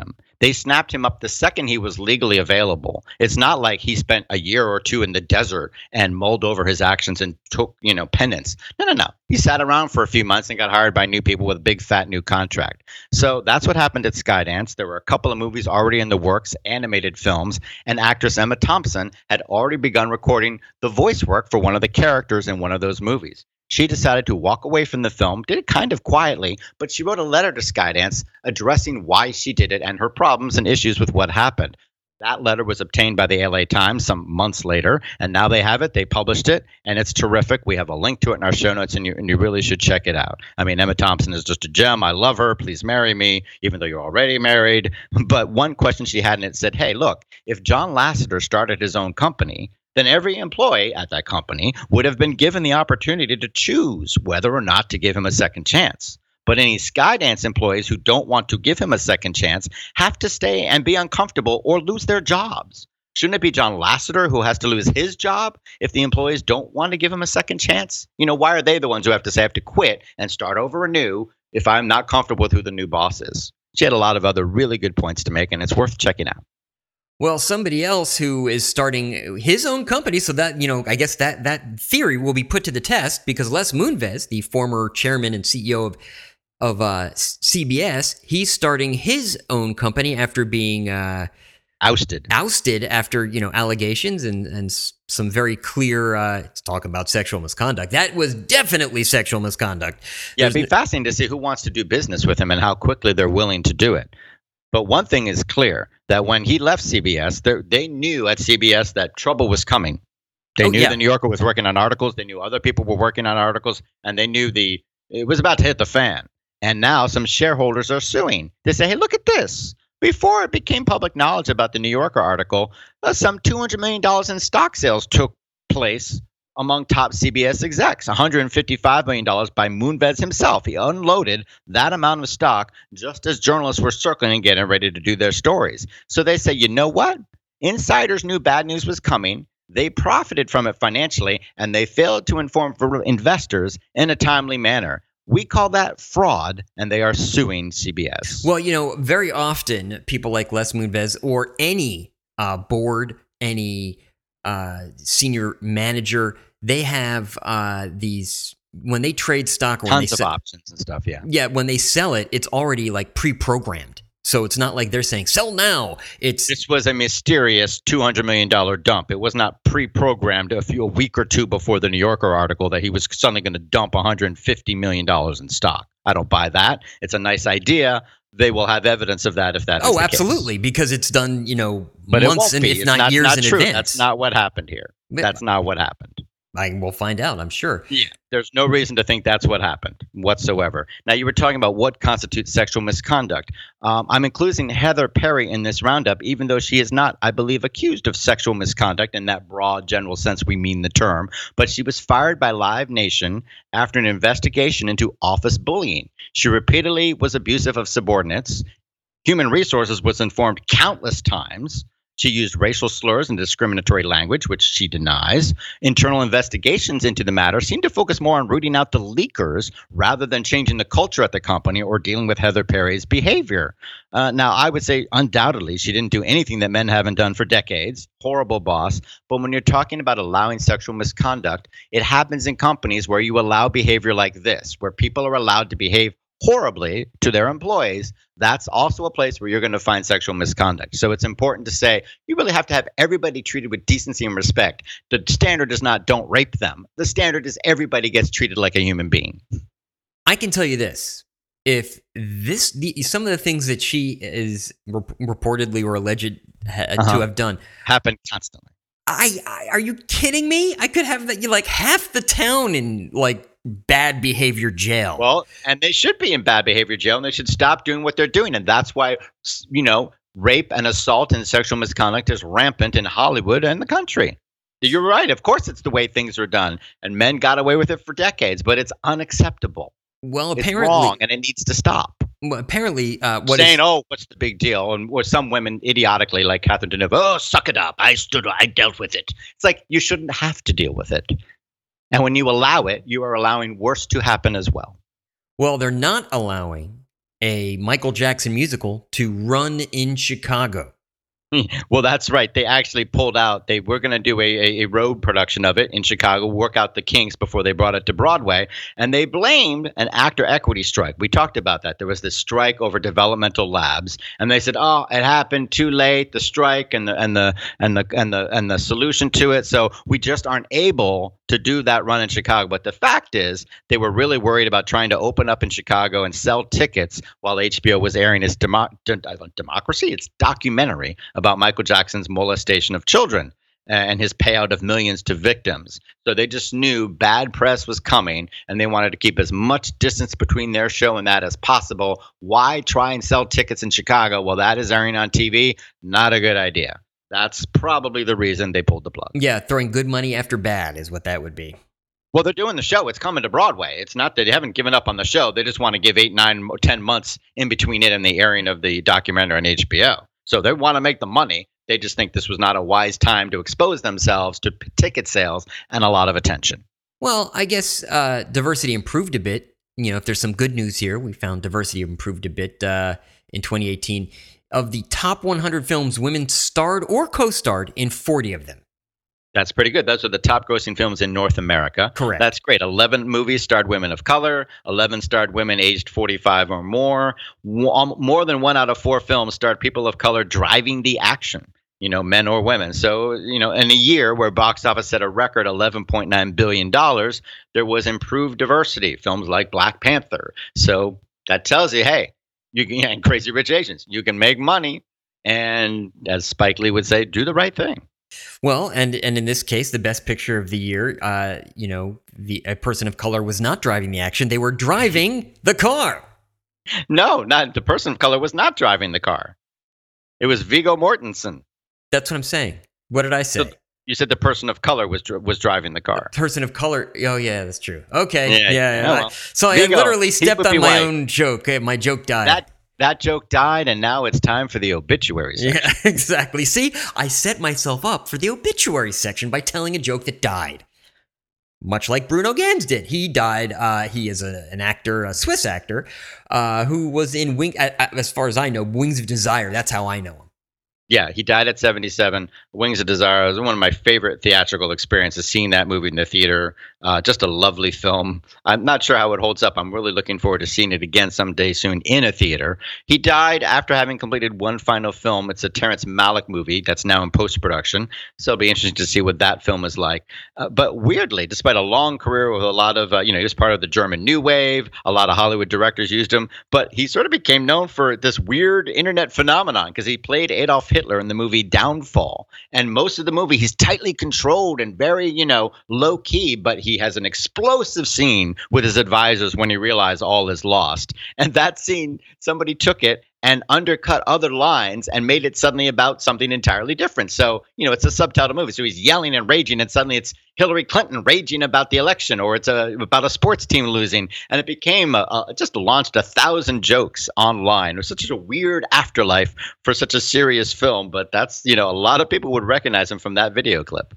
They snapped him up the second he was legally available. It's not like he spent a year or two in the desert and mulled over his actions and took, you know, penance. No, no, no. He sat around for a few months and got hired by new people with a big fat new contract. So that's what happened at Skydance. There were a couple of movies already in the works, animated films, and actress Emma Thompson had already begun recording the voice work for one of the characters in one of those movies. She decided to walk away from the film, did it kind of quietly, but she wrote a letter to Skydance addressing why she did it and her problems and issues with what happened. That letter was obtained by the L A Times some months later, and now they have it. They published it, and it's terrific. We have a link to it in our show notes, and you, and you really should check it out. I mean, Emma Thompson is just a gem. I love her. Please marry me, even though you're already married. But one question she had, and it said, hey, look, if John Lasseter started his own company, then every employee at that company would have been given the opportunity to choose whether or not to give him a second chance. But any Skydance employees who don't want to give him a second chance have to stay and be uncomfortable or lose their jobs. Shouldn't it be John Lasseter who has to lose his job if the employees don't want to give him a second chance? You know, why are they the ones who have to say I have to quit and start over anew if I'm not comfortable with who the new boss is? She had a lot of other really good points to make, and it's worth checking out.
Well, somebody else who is starting his own company, so that, you know, I guess that that theory will be put to the test because Les Moonves, the former chairman and C E O of of uh, C B S, he's starting his own company after being uh,
ousted.
Ousted after, you know, allegations and and some very clear uh, talk about sexual misconduct. That was definitely sexual misconduct.
Yeah,
There's
it'd be fascinating to see who wants to do business with him and how quickly they're willing to do it. But one thing is clear, that when he left C B S, they knew at C B S that trouble was coming. They
Oh,
knew
yeah.
the New Yorker was working on articles. They knew other people were working on articles, and they knew the it was about to hit the fan. And now some shareholders are suing. They say, hey, look at this. Before it became public knowledge about the New Yorker article, uh, some two hundred million dollars in stock sales took place among top C B S execs, one hundred fifty-five million dollars by Moonves himself. He unloaded that amount of stock just as journalists were circling and getting ready to do their stories. So they say, you know what? Insiders knew bad news was coming. They profited from it financially, and they failed to inform investors in a timely manner. We call that fraud, and they are suing C B S.
Well, you know, very often people like Les Moonves or any uh, board, any uh, senior manager, they have uh, these when they trade stock or when
Tons
they
of
sell,
options and stuff, yeah.
yeah, when they sell it, it's already like pre-programmed. So it's not like they're saying sell now. It's
This was a mysterious two hundred million dollars dump. It was not pre-programmed a few a week or two before the New Yorker article that he was suddenly going to dump one hundred fifty million dollars in stock. I don't buy that. It's a nice idea. They will have evidence of that if that is
oh,
the
absolutely,
case.
because it's done, you know,
But it
months
won't
and
be.
if
It's
not,
not
years
not
in
true.
advance.
That's not what happened here.
But-
That's not what happened.
I will find out, I'm sure.
Yeah, there's no reason to think that's what happened whatsoever. Now, you were talking about what constitutes sexual misconduct. Um, I'm including Heather Perry in this roundup, even though she is not, I believe, accused of sexual misconduct in that broad, general sense we mean the term. But she was fired by Live Nation after an investigation into office bullying. She repeatedly was abusive of subordinates. Human Resources was informed countless times. She used racial slurs and discriminatory language, which she denies. Internal investigations into the matter seem to focus more on rooting out the leakers rather than changing the culture at the company or dealing with Heather Perry's behavior. Uh, now, I would say undoubtedly she didn't do anything that men haven't done for decades. Horrible boss. But when you're talking about allowing sexual misconduct, it happens in companies where you allow behavior like this, where people are allowed to behave horribly to their employees. That's also a place where you're going to find sexual misconduct. So it's important to say you really have to have everybody treated with decency and respect. The standard is not don't rape them. The standard is everybody gets treated like a human being.
I can tell you this. If this, the, some of the things that she is rep- reportedly or alleged ha-
Uh-huh.
to have done,
Happen constantly.
I, I are you kidding me? I could have that. You like half the town in like bad behavior jail.
Well, and they should be in bad behavior jail, and they should stop doing what they're doing. And that's why, you know, rape and assault and sexual misconduct is rampant in Hollywood and the country. You're right. Of course, it's the way things are done. And men got away with it for decades, but it's unacceptable.
well,
It's
apparently,
wrong, and it needs to stop.
well, apparently, uh, what
Saying,
is,
oh, what's the big deal? And or some women idiotically, like Catherine Deneuve, oh, suck it up. I stood, I dealt with it. It's like you shouldn't have to deal with it. And when you allow it, you are allowing worse to happen as well.
well, they're not allowing a Michael Jackson musical to run in Chicago.
Well, that's right. They actually pulled out. They were going to do a, a, a road production of it in Chicago, work out the kinks before they brought it to Broadway. And they blamed an actor equity strike. We talked about that. There was this strike over developmental labs. And they said, oh, it happened too late, the strike and the and the and the and the and the solution to it. So we just aren't able to do that run in Chicago. But the fact is, they were really worried about trying to open up in Chicago and sell tickets while H B O was airing its demo- de- democracy, its documentary about Michael Jackson's molestation of children and his payout of millions to victims. So they just knew bad press was coming, and they wanted to keep as much distance between their show and that as possible. Why try and sell tickets in Chicago while that is airing on T V? Not a good idea. That's probably the reason they pulled the plug.
Yeah, throwing good money after bad is what that would be.
Well, they're doing the show. It's coming to Broadway. It's not that they haven't given up on the show. They just want to give eight, nine, ten months in between it and the airing of the documentary on H B O. So they want to make the money. They just think this was not a wise time to expose themselves to p- ticket sales and a lot of attention.
Well, I guess uh, diversity improved a bit. You know, if there's some good news here, we found diversity improved a bit uh, in twenty eighteen. Of the top one hundred films, women starred or co-starred in forty of them.
That's pretty good. Those are the top grossing films in North America.
Correct.
That's great. eleven movies starred women of color. eleven starred women aged forty-five or more. More than one out of four films starred people of color driving the action, you know, men or women. So, you know, in a year where box office set a record eleven point nine billion dollars, there was improved diversity. Films like Black Panther. So that tells you, hey, you can, and Crazy Rich Asians, you can make money. And as Spike Lee would say, do the right thing.
Well, and and in this case, the best picture of the year, uh, you know, the a person of color was not driving the action; they were driving the car.
No, not the person of color was not driving the car. It was Viggo Mortensen.
That's what I'm saying. What did I say?
So you said the person of color was was driving the car.
The person of color. Oh yeah, that's true. Okay,
yeah.
yeah. yeah.
Oh, well.
So
Viggo,
I literally stepped on my
white.
own joke. My joke died.
That That joke died, and now it's time for the obituary section.
Yeah, exactly. See, I set myself up for the obituary section by telling a joke that died. Much like Bruno Ganz did. He died. Uh, he is a, an actor, a Swiss actor, uh, who was in, Wing, as far as I know, Wings of Desire. That's how I know him.
Yeah, he died at seventy-seven. Wings of Desire was one of my favorite theatrical experiences, seeing that movie in the theater. Uh, just a lovely film. I'm not sure how it holds up. I'm really looking forward to seeing it again someday soon in a theater. He died after having completed one final film. It's a Terrence Malick movie that's now in post-production. So it'll be interesting to see what that film is like. Uh, but weirdly, despite a long career with a lot of, uh, you know, he was part of the German New Wave. A lot of Hollywood directors used him. But he sort of became known for this weird internet phenomenon because he played Adolf Hitler in the movie Downfall. And most of the movie, he's tightly controlled and very, you know, low key, but he has an explosive scene with his advisors when he realized all is lost. And that scene, somebody took it and undercut other lines and made it suddenly about something entirely different. So, you know, it's a subtitle movie. So he's yelling and raging, and suddenly it's Hillary Clinton raging about the election, or it's a, about a sports team losing. And it became a, a, just launched a thousand jokes online. It was such a weird afterlife for such a serious film. But that's, you know, a lot of people would recognize him from that video clip.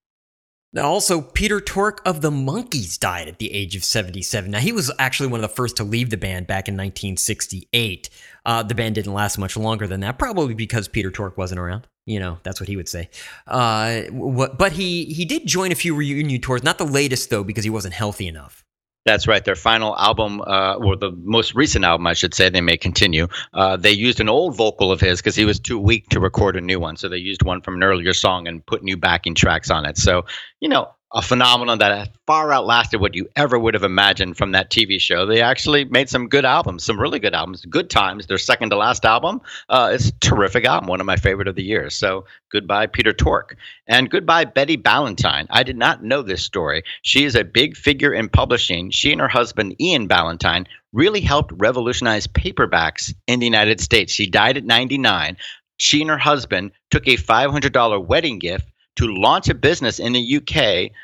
Also, Peter Tork of the Monkees died at the age of seventy-seven. Now, he was actually one of the first to leave the band back in nineteen sixty-eight. Uh, the band didn't last much longer than that, probably because Peter Tork wasn't around. You know, that's what he would say. Uh, what, but he, he did join a few reunion tours, not the latest, though, because he wasn't healthy enough.
That's right. Their final album, uh, or the most recent album, I should say, they may continue. Uh, they used an old vocal of his because he was too weak to record a new one. So they used one from an earlier song and put new backing tracks on it. So, you know, a phenomenon that far outlasted what you ever would have imagined from that T V show. They actually made some good albums, some really good albums. Good Times, their second to last album. Uh, it's a terrific album, one of my favorite of the year. So goodbye, Peter Tork. And goodbye, Betty Ballantine. I did not know this story. She is a big figure in publishing. She and her husband, Ian Ballantine, really helped revolutionize paperbacks in the United States. She died at ninety-nine. She and her husband took a five hundred dollars wedding gift to launch a business in the U K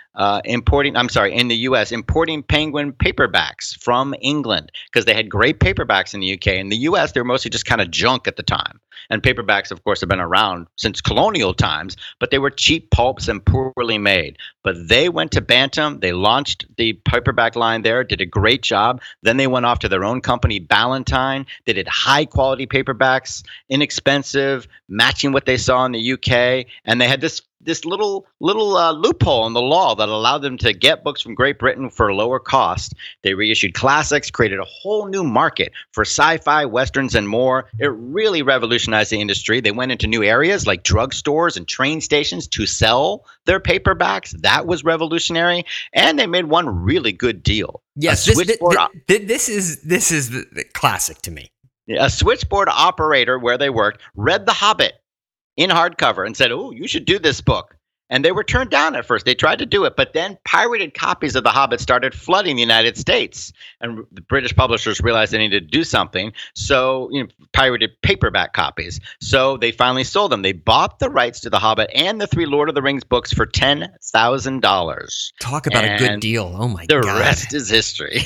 uh, importing, I'm sorry, in the U S, importing Penguin paperbacks from England because they had great paperbacks in the U K. In the U S, they were mostly just kind of junk at the time. And paperbacks, of course, have been around since colonial times, but they were cheap pulps and poorly made. But they went to Bantam. They launched the paperback line there, did a great job. Then they went off to their own company, Ballantine. They did high-quality paperbacks, inexpensive, matching what they saw in the U K. And they had this this little little uh, loophole in the law that allowed them to get books from Great Britain for a lower cost. They reissued classics, created a whole new market for sci-fi, westerns, and more. It really revolutionized the industry. They went into new areas like drugstores and train stations to sell their paperbacks. That was revolutionary. And they made one really good deal.
Yes, this, this, this, this is this is classic to me.
A switchboard operator where they worked read The Hobbit in hardcover and said, oh, you should do this book. And they were turned down at first. They tried to do it, but then pirated copies of The Hobbit started flooding the United States. And the British publishers realized they needed to do something. So, you know, pirated paperback copies. So they finally sold them. They bought the rights to The Hobbit and the three Lord of the Rings books for ten thousand dollars.
Talk about and a good deal. Oh, my
the
God.
The rest is history.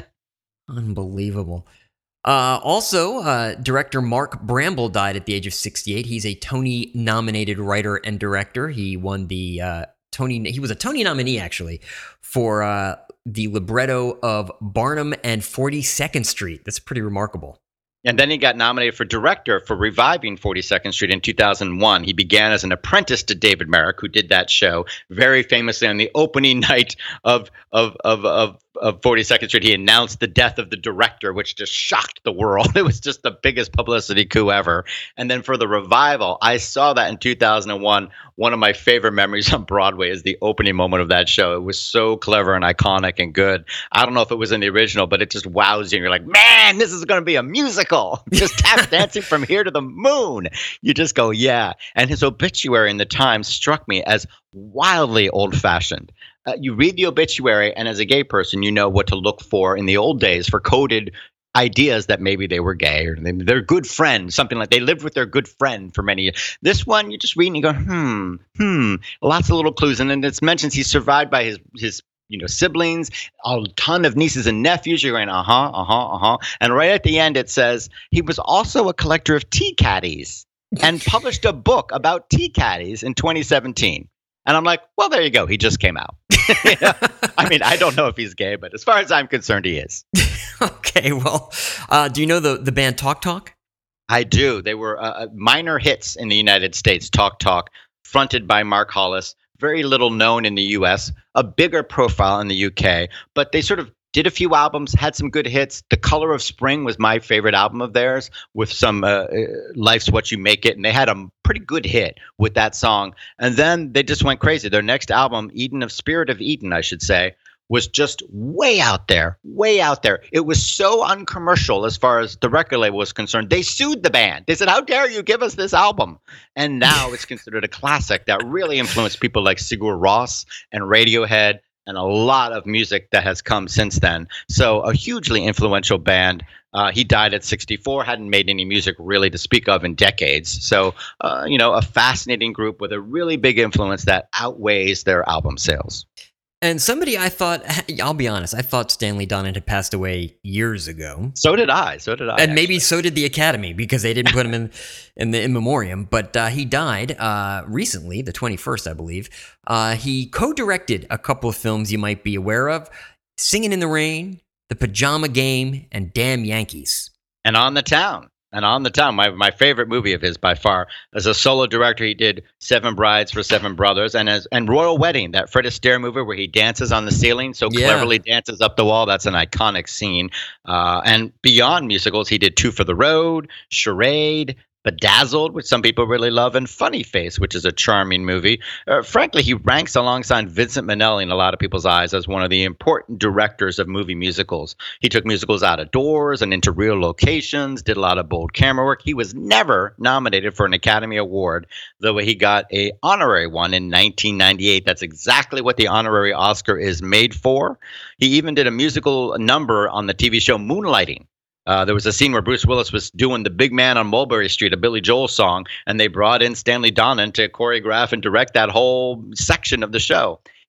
Unbelievable. Uh, also, uh, director Mark Bramble died at the age of sixty-eight. He's a Tony-nominated writer and director. He won the uh, Tony. He was a Tony nominee actually for uh, the libretto of Barnum and forty-second Street. That's pretty remarkable.
And then he got nominated for director for reviving forty-second Street in two thousand one. He began as an apprentice to David Merrick, who did that show very famously on the opening night of of of of, of forty-second Street. He announced the death of the director, which just shocked the world. It was just the biggest publicity coup ever. And then for the revival, I saw that in two thousand one. One of my favorite memories on Broadway is the opening moment of that show. It was so clever and iconic and good. I don't know if it was in the original, but it just wows you. And you're like, man, this is going to be a musical. Just tap dancing from here to the moon. You just go, yeah. And his obituary in the Times struck me as wildly old-fashioned. Uh, you read the obituary, and as a gay person, you know what to look for in the old days for coded ideas that maybe they were gay or they, they're good friends, something like they lived with their good friend for many years. This one, you just read and you go, hmm, hmm, lots of little clues. And then it mentions he's survived by his his you know siblings, a ton of nieces and nephews. You're going, uh-huh, uh-huh, uh-huh. And right at the end, it says he was also a collector of tea caddies and published a book about tea caddies in twenty seventeen. And I'm like, well, there you go. He just came out. You know? I mean, I don't know if he's gay, but as far as I'm concerned, he is.
Okay, well, uh, do you know the, the band Talk Talk?
I do. They were uh, minor hits in the United States, Talk Talk, fronted by Mark Hollis. Very little known in the U S, a bigger profile in the U K, but they sort of did a few albums, had some good hits. The Color of Spring was my favorite album of theirs with some uh, Life's What You Make It. And they had a pretty good hit with that song. And then they just went crazy. Their next album, Eden of Spirit of Eden, I should say, was just way out there, way out there. It was so uncommercial as far as the record label was concerned. They sued the band. They said, how dare you give us this album? And now it's considered a classic that really influenced people like Sigur Rós and Radiohead and a lot of music that has come since then. So a hugely influential band. Uh, he died at sixty-four, hadn't made any music really to speak of in decades. So, uh, you know, a fascinating group with a really big influence that outweighs their album sales.
And somebody I thought, I'll be honest, I thought Stanley Donen had passed away years ago.
So did I. So did I.
And actually. Maybe so did the Academy because they didn't put him in, in the in memoriam. But uh, he died uh, recently, the twenty-first, I believe. Uh, he co-directed a couple of films you might be aware of, Singing in the Rain, The Pajama Game, and Damn Yankees.
And On the Town. And On the Town, my, my favorite movie of his by far. As a solo director, he did Seven Brides for Seven Brothers and as and Royal Wedding, that Fred Astaire movie where he dances on the ceiling, so
yeah.
cleverly dances up the wall. That's an iconic scene. Uh, and beyond musicals, he did Two for the Road, Charade, Bedazzled, which some people really love, and Funny Face, which is a charming movie. Uh, frankly, he ranks alongside Vincent Minnelli in a lot of people's eyes as one of the important directors of movie musicals. He took musicals out of doors and into real locations, did a lot of bold camera work. He was never nominated for an Academy Award, though he got an honorary one in nineteen ninety-eight. That's exactly what the honorary Oscar is made for. He even did a musical number on the T V show Moonlighting. Uh, there was a scene where Bruce Willis was doing The Big Man on Mulberry Street, a Billy Joel song, and they brought in Stanley Donen to choreograph and direct that whole section of the show.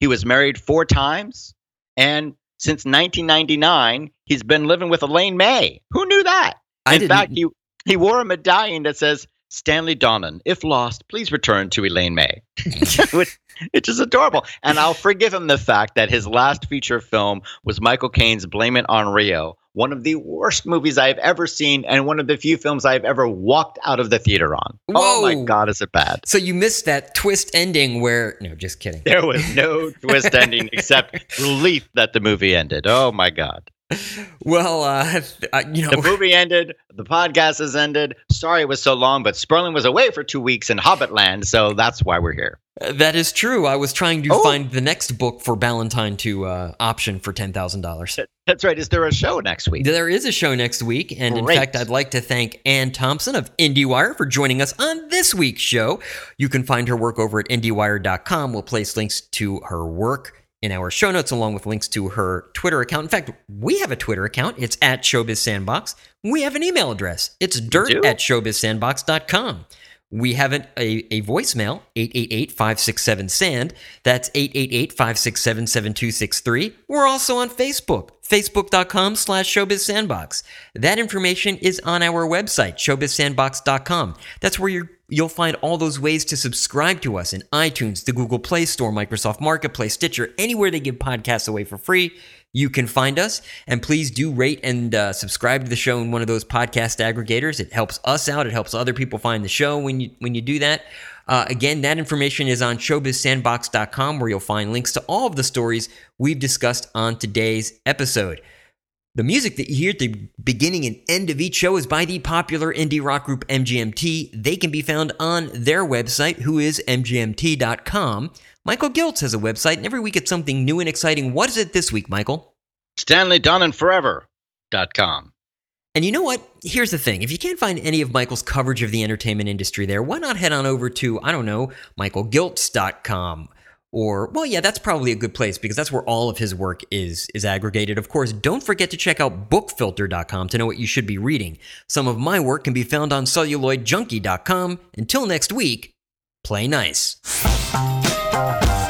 He was married four times, and since nineteen ninety-nine, he's been living with Elaine May. Who knew that?
I
In
didn't-
fact, he, he wore a medallion that says, Stanley Donen, if lost, please return to Elaine May. Which, it's just adorable. And I'll forgive him the fact that his last feature film was Michael Caine's Blame It on Rio, one of the worst movies I've ever seen and one of the few films I've ever walked out of the theater on. Oh my
Whoa.
God, is it bad?
So you missed that twist ending where... No, just kidding.
There was no twist ending except relief that the movie ended. Oh my God.
Well, uh, uh, you know...
The movie ended. The podcast has ended. Sorry it was so long, but Sperling was away for two weeks in Hobbitland, so that's why we're here.
That is true. I was trying to
Oh.
find the next book for Ballantine to uh, option for ten thousand dollars.
That's right. Is there a show next week?
There is a show next week, and in
Great.
fact, I'd like to thank Ann Thompson of IndieWire for joining us on this week's show. You can find her work over at IndieWire dot com. We'll place links to her work in our show notes, along with links to her Twitter account. In fact, we have a Twitter account. It's at Showbiz Sandbox. We have an email address. It's dirt
do?
at showbiz sandbox dot com. We have an, a, a voicemail, eight eight eight, five six seven, S A N D. That's eight eight eight, five six seven, seven two six three. We're also on Facebook, facebook.com slash showbizsandbox. That information is on our website, showbiz sandbox dot com. That's where you're, you'll find all those ways to subscribe to us in iTunes, the Google Play Store, Microsoft Marketplace, Stitcher, anywhere they give podcasts away for free. You can find us, and please do rate and uh, subscribe to the show in one of those podcast aggregators. It helps us out. It helps other people find the show when you when you do that. Uh, again, that information is on showbiz sandbox dot com, where you'll find links to all of the stories we've discussed on today's episode. The music that you hear at the beginning and end of each show is by the popular indie rock group M G M T. They can be found on their website, who is M G M T dot com. Michael Giltz has a website, and every week it's something new and exciting. What is it this week, Michael?
Stanley Donen Forever dot com.
And you know what? Here's the thing. If you can't find any of Michael's coverage of the entertainment industry there, why not head on over to, I don't know, michael giltz dot com? Or, well, yeah, that's probably a good place because that's where all of his work is is aggregated. Of course, don't forget to check out book filter dot com to know what you should be reading. Some of my work can be found on celluloid junkie dot com. Until next week, play nice.